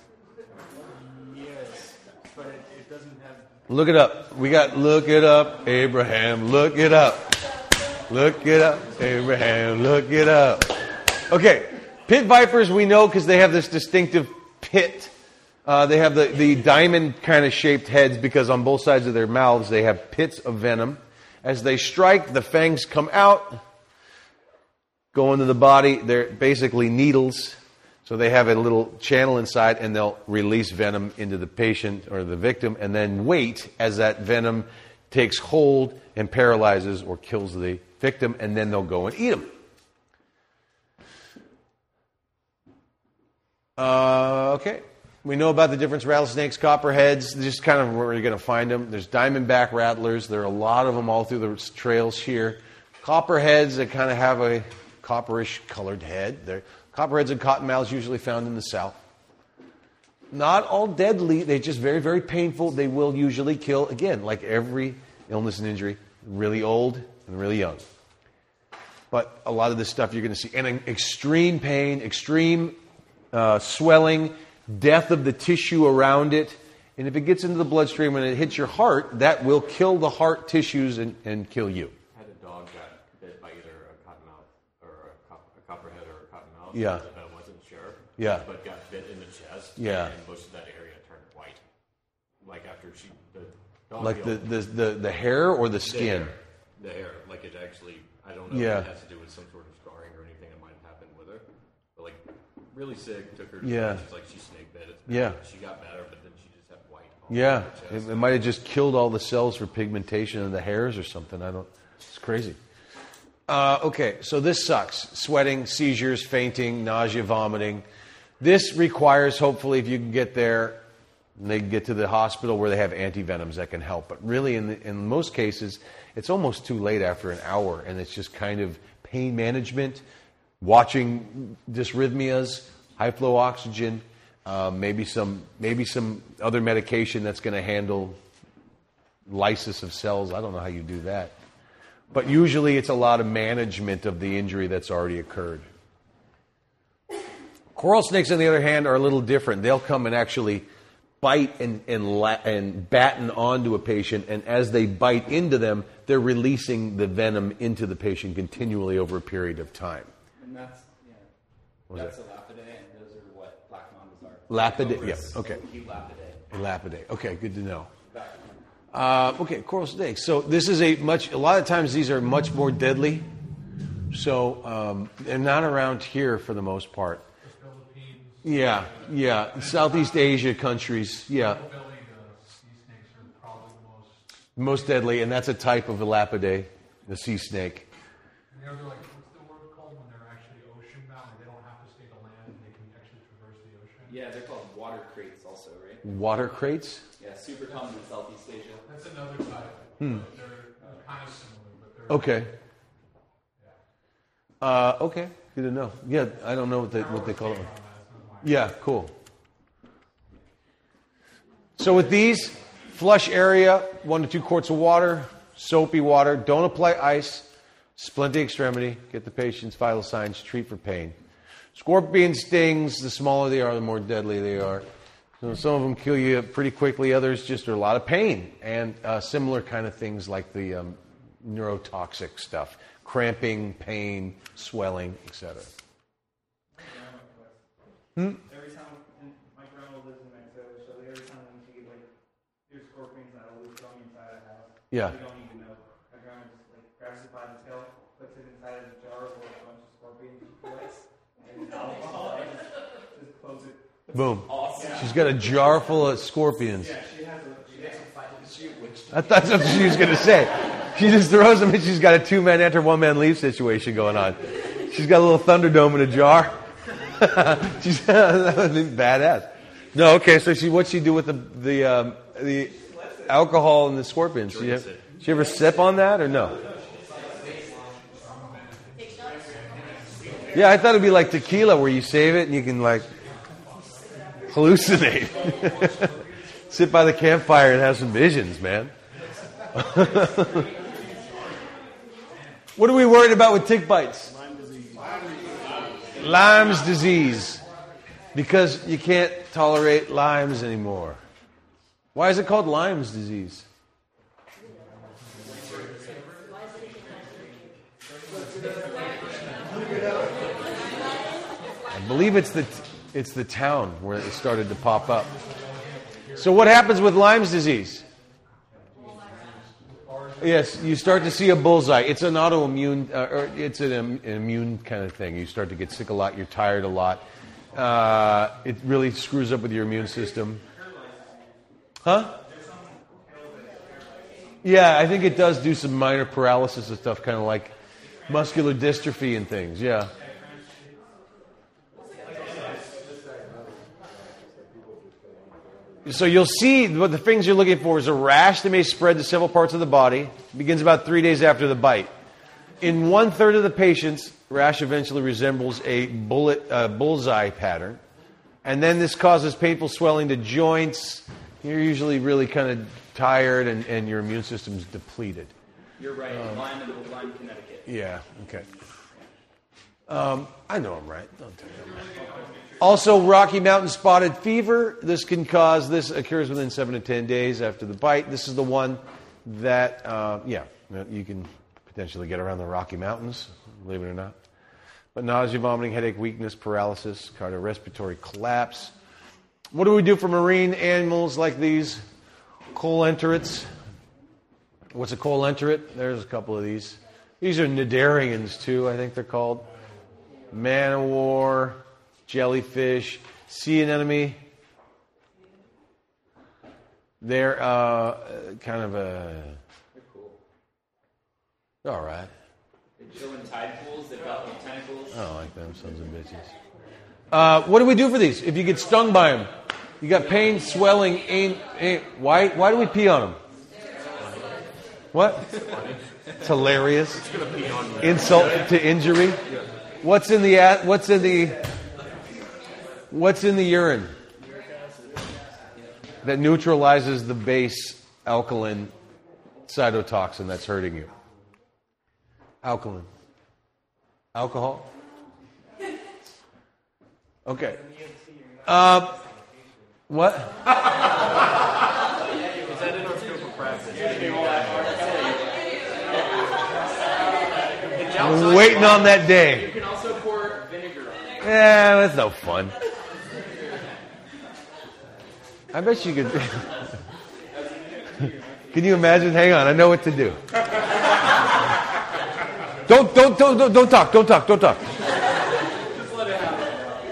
Speaker 5: Yes, but it doesn't have...
Speaker 1: Look it up. We got look it up, Abraham. Look it up. Look it up, Abraham. Look it up. Okay. Pit vipers we know because they have this distinctive pit. They have the diamond kind of shaped heads because on both sides of their mouths they have pits of venom. As they strike, the fangs come out, go into the body. They're basically needles. So they have a little channel inside and they'll release venom into the patient or the victim and then wait as that venom takes hold and paralyzes or kills the victim, and then they'll go and eat them. Okay. We know about the difference rattlesnakes, copperheads. This is kind of where you're going to find them. There's diamondback rattlers. There are a lot of them all through the trails here. Copperheads that kind of have a copperish colored head. Copperheads and cottonmouths usually found in the south. Not all deadly. They're just very, very painful. They will usually kill, again, like every illness and injury, really old and really young. But a lot of this stuff you're going to see. And extreme pain, extreme swelling, death of the tissue around it. And if it gets into the bloodstream and it hits your heart, that will kill the heart tissues and kill you.
Speaker 6: I had a dog got bit by either a cottonmouth or a copperhead or a cottonmouth.
Speaker 1: Yeah.
Speaker 6: I wasn't sure.
Speaker 1: Yeah.
Speaker 6: But got bit in the chest.
Speaker 1: Yeah.
Speaker 6: And most of that area turned white. Like after the dog
Speaker 1: Like
Speaker 6: healed.
Speaker 1: the hair or the skin?
Speaker 6: The hair. Like it actually, I don't know
Speaker 1: Yeah.
Speaker 6: if it has to do with some sort of scarring or anything that might have happened with her. But like really sick, took her to
Speaker 1: Yeah.
Speaker 6: she's like, she snake bit. It's bad.
Speaker 1: Yeah.
Speaker 6: She got better, but then she just had white. all
Speaker 1: Yeah.
Speaker 6: over her chest.
Speaker 1: It might have just killed all the cells for pigmentation in the hairs or something. It's crazy. Okay, so this sucks. Sweating, seizures, fainting, nausea, vomiting. This requires, hopefully, if you can get there, they can get to the hospital where they have antivenoms that can help. But really, in most cases, it's almost too late after an hour, and it's just kind of pain management, watching dysrhythmias, high flow oxygen, maybe some other medication that's going to handle lysis of cells. I don't know how you do that. But usually it's a lot of management of the injury that's already occurred. Coral snakes, on the other hand, are a little different. They'll come and actually bite and batten onto a patient, and as they bite into them, they're releasing the venom into the patient continually over a period of time.
Speaker 7: And that's a Lapidea, and those are what black mambas are.
Speaker 1: Lapidea, yeah, okay.
Speaker 7: Lapidea.
Speaker 1: Okay, good to know. Okay, coral snakes. So this is a lot of times these are much more deadly. So they're not around here for the most part.
Speaker 2: The Philippines.
Speaker 1: Yeah. Southeast Asia countries, yeah.
Speaker 2: Belly, sea snakes are probably the
Speaker 1: Most deadly, and that's a type of the Lapidae, the sea snake.
Speaker 2: And they're like, what's the word called when they're actually ocean bound? Like they don't have to stay to land; they can actually traverse the ocean.
Speaker 7: Yeah, they're called water crates also, right?
Speaker 1: Water crates?
Speaker 7: Yeah, super common in Southeast Asia.
Speaker 2: That's another type. They're kind of similar, but they're
Speaker 1: Okay. Okay, good to know. Yeah, I don't know what they call it. Yeah, cool. So with these, flush area, 1 to 2 quarts of water, soapy water. Don't apply ice. Splint the extremity. Get the patient's vital signs. Treat for pain. Scorpion stings, the smaller they are, the more deadly they are. So some of them kill you pretty quickly. Others just are a lot of pain. And similar kind of things like the neurotoxic stuff. Cramping, pain, swelling, etc.
Speaker 3: Every time, and my grandma lives in Mexico, so every time when she gets like, there's scorpions that are always going inside the house.
Speaker 1: Yeah.
Speaker 3: We don't even know. My grandma just like grabs it by the tail, puts it inside of a jar with a bunch of scorpions she collects, and alcohol, and just close it.
Speaker 1: Boom.
Speaker 3: Awesome.
Speaker 1: She's got a jar full of scorpions.
Speaker 3: Yeah, she has a fight with the shoot, which
Speaker 1: I thought that's what she was going to say. She just throws them and she's got a 2-man enter, 1-man leave situation going on. She's got a little Thunderdome in a jar. That would be badass. No, okay, so what's she do with the alcohol and the scorpions? She ever sip on that or no? Yeah, I thought it'd be like tequila where you save it and you can like hallucinate. Sit by the campfire and have some visions, man. What are we worried about with tick bites? Lyme's disease. Because you can't tolerate limes anymore. Why is it called Lyme's disease? I believe it's the town where it started to pop up. So what happens with Lyme's disease? Yes, you start to see a bullseye. It's an autoimmune, or it's an immune kind of thing. You start to get sick a lot. You're tired a lot. It really screws up with your immune system. Huh? Yeah, I think it does do some minor paralysis and stuff, kind of like muscular dystrophy and things. Yeah. So you'll see what the things you're looking for is a rash that may spread to several parts of the body. It begins about 3 days after the bite. In 1/3 of the patients, rash eventually resembles a bullseye pattern. And then this causes painful swelling to joints. You're usually really kind of tired and your immune system's depleted.
Speaker 7: You're right. Lyme and Lyme, Connecticut.
Speaker 1: Yeah, okay. I know I'm right. Don't tell me I'm right. Also, Rocky Mountain spotted fever. This occurs within 7 to 10 days after the bite. This is the one that, you can potentially get around the Rocky Mountains, believe it or not. But nausea, vomiting, headache, weakness, paralysis, cardiorespiratory collapse. What do we do for marine animals like these? Coelenterids. What's a coelenterid? There's a couple of these. These are cnidarians too, I think they're called. Man-o-war, jellyfish, sea anemone. They're kind of a...
Speaker 7: They're cool.
Speaker 1: All right.
Speaker 7: They chill in tide pools. They've got little tentacles.
Speaker 1: I don't like them sons of bitches. What do we do for these? If you get stung by them, you got pain, swelling, why do we pee on them? What? It's hilarious. Insult to injury. What's in the urine that neutralizes the base alkaline cytotoxin that's hurting you? Alkaline. Alcohol? Okay. What?
Speaker 6: Is that in our scope of practice?
Speaker 1: I'm waiting on that day.
Speaker 7: You can also pour vinegar on it.
Speaker 1: Yeah, that's no fun. I bet you could. Can you imagine? Hang on, I know what to do. Don't talk. Don't talk.
Speaker 7: Just let it happen.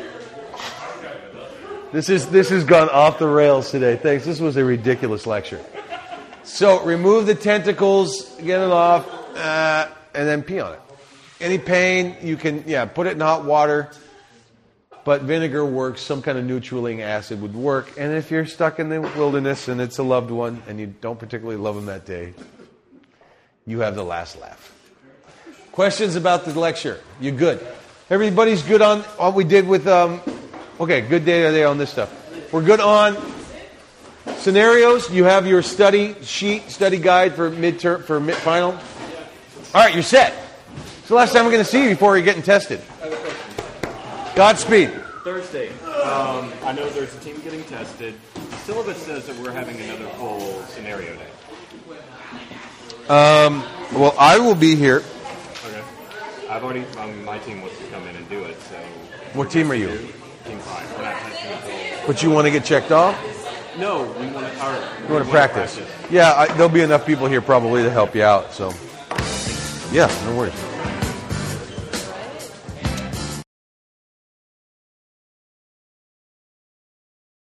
Speaker 1: This has gone off the rails today. Thanks. This was a ridiculous lecture. So remove the tentacles, get it off, and then pee on it. Any pain, you can put it in hot water. But vinegar works. Some kind of neutralizing acid would work. And if you're stuck in the wilderness and it's a loved one and you don't particularly love them that day, you have the last laugh. Questions about the lecture? You good? Everybody's good on what we did with... Okay, good day on this stuff. We're good on scenarios. You have your study sheet, study guide for midterm, for final. All right, you're set. It's the last time we're going to see you before you're getting tested. Go Godspeed.
Speaker 6: Thursday. I know there's a team getting tested. The syllabus says that we're having another full scenario day.
Speaker 1: Well, I will be here.
Speaker 6: Okay. I've already. My team wants to come in and do it. So.
Speaker 1: What team are you?
Speaker 6: Team 5. We're not testing until.
Speaker 1: But you want to get checked off?
Speaker 6: No, we want to.
Speaker 1: You want to practice? Yeah, there'll be enough people here probably to help you out. So, yeah, no worries.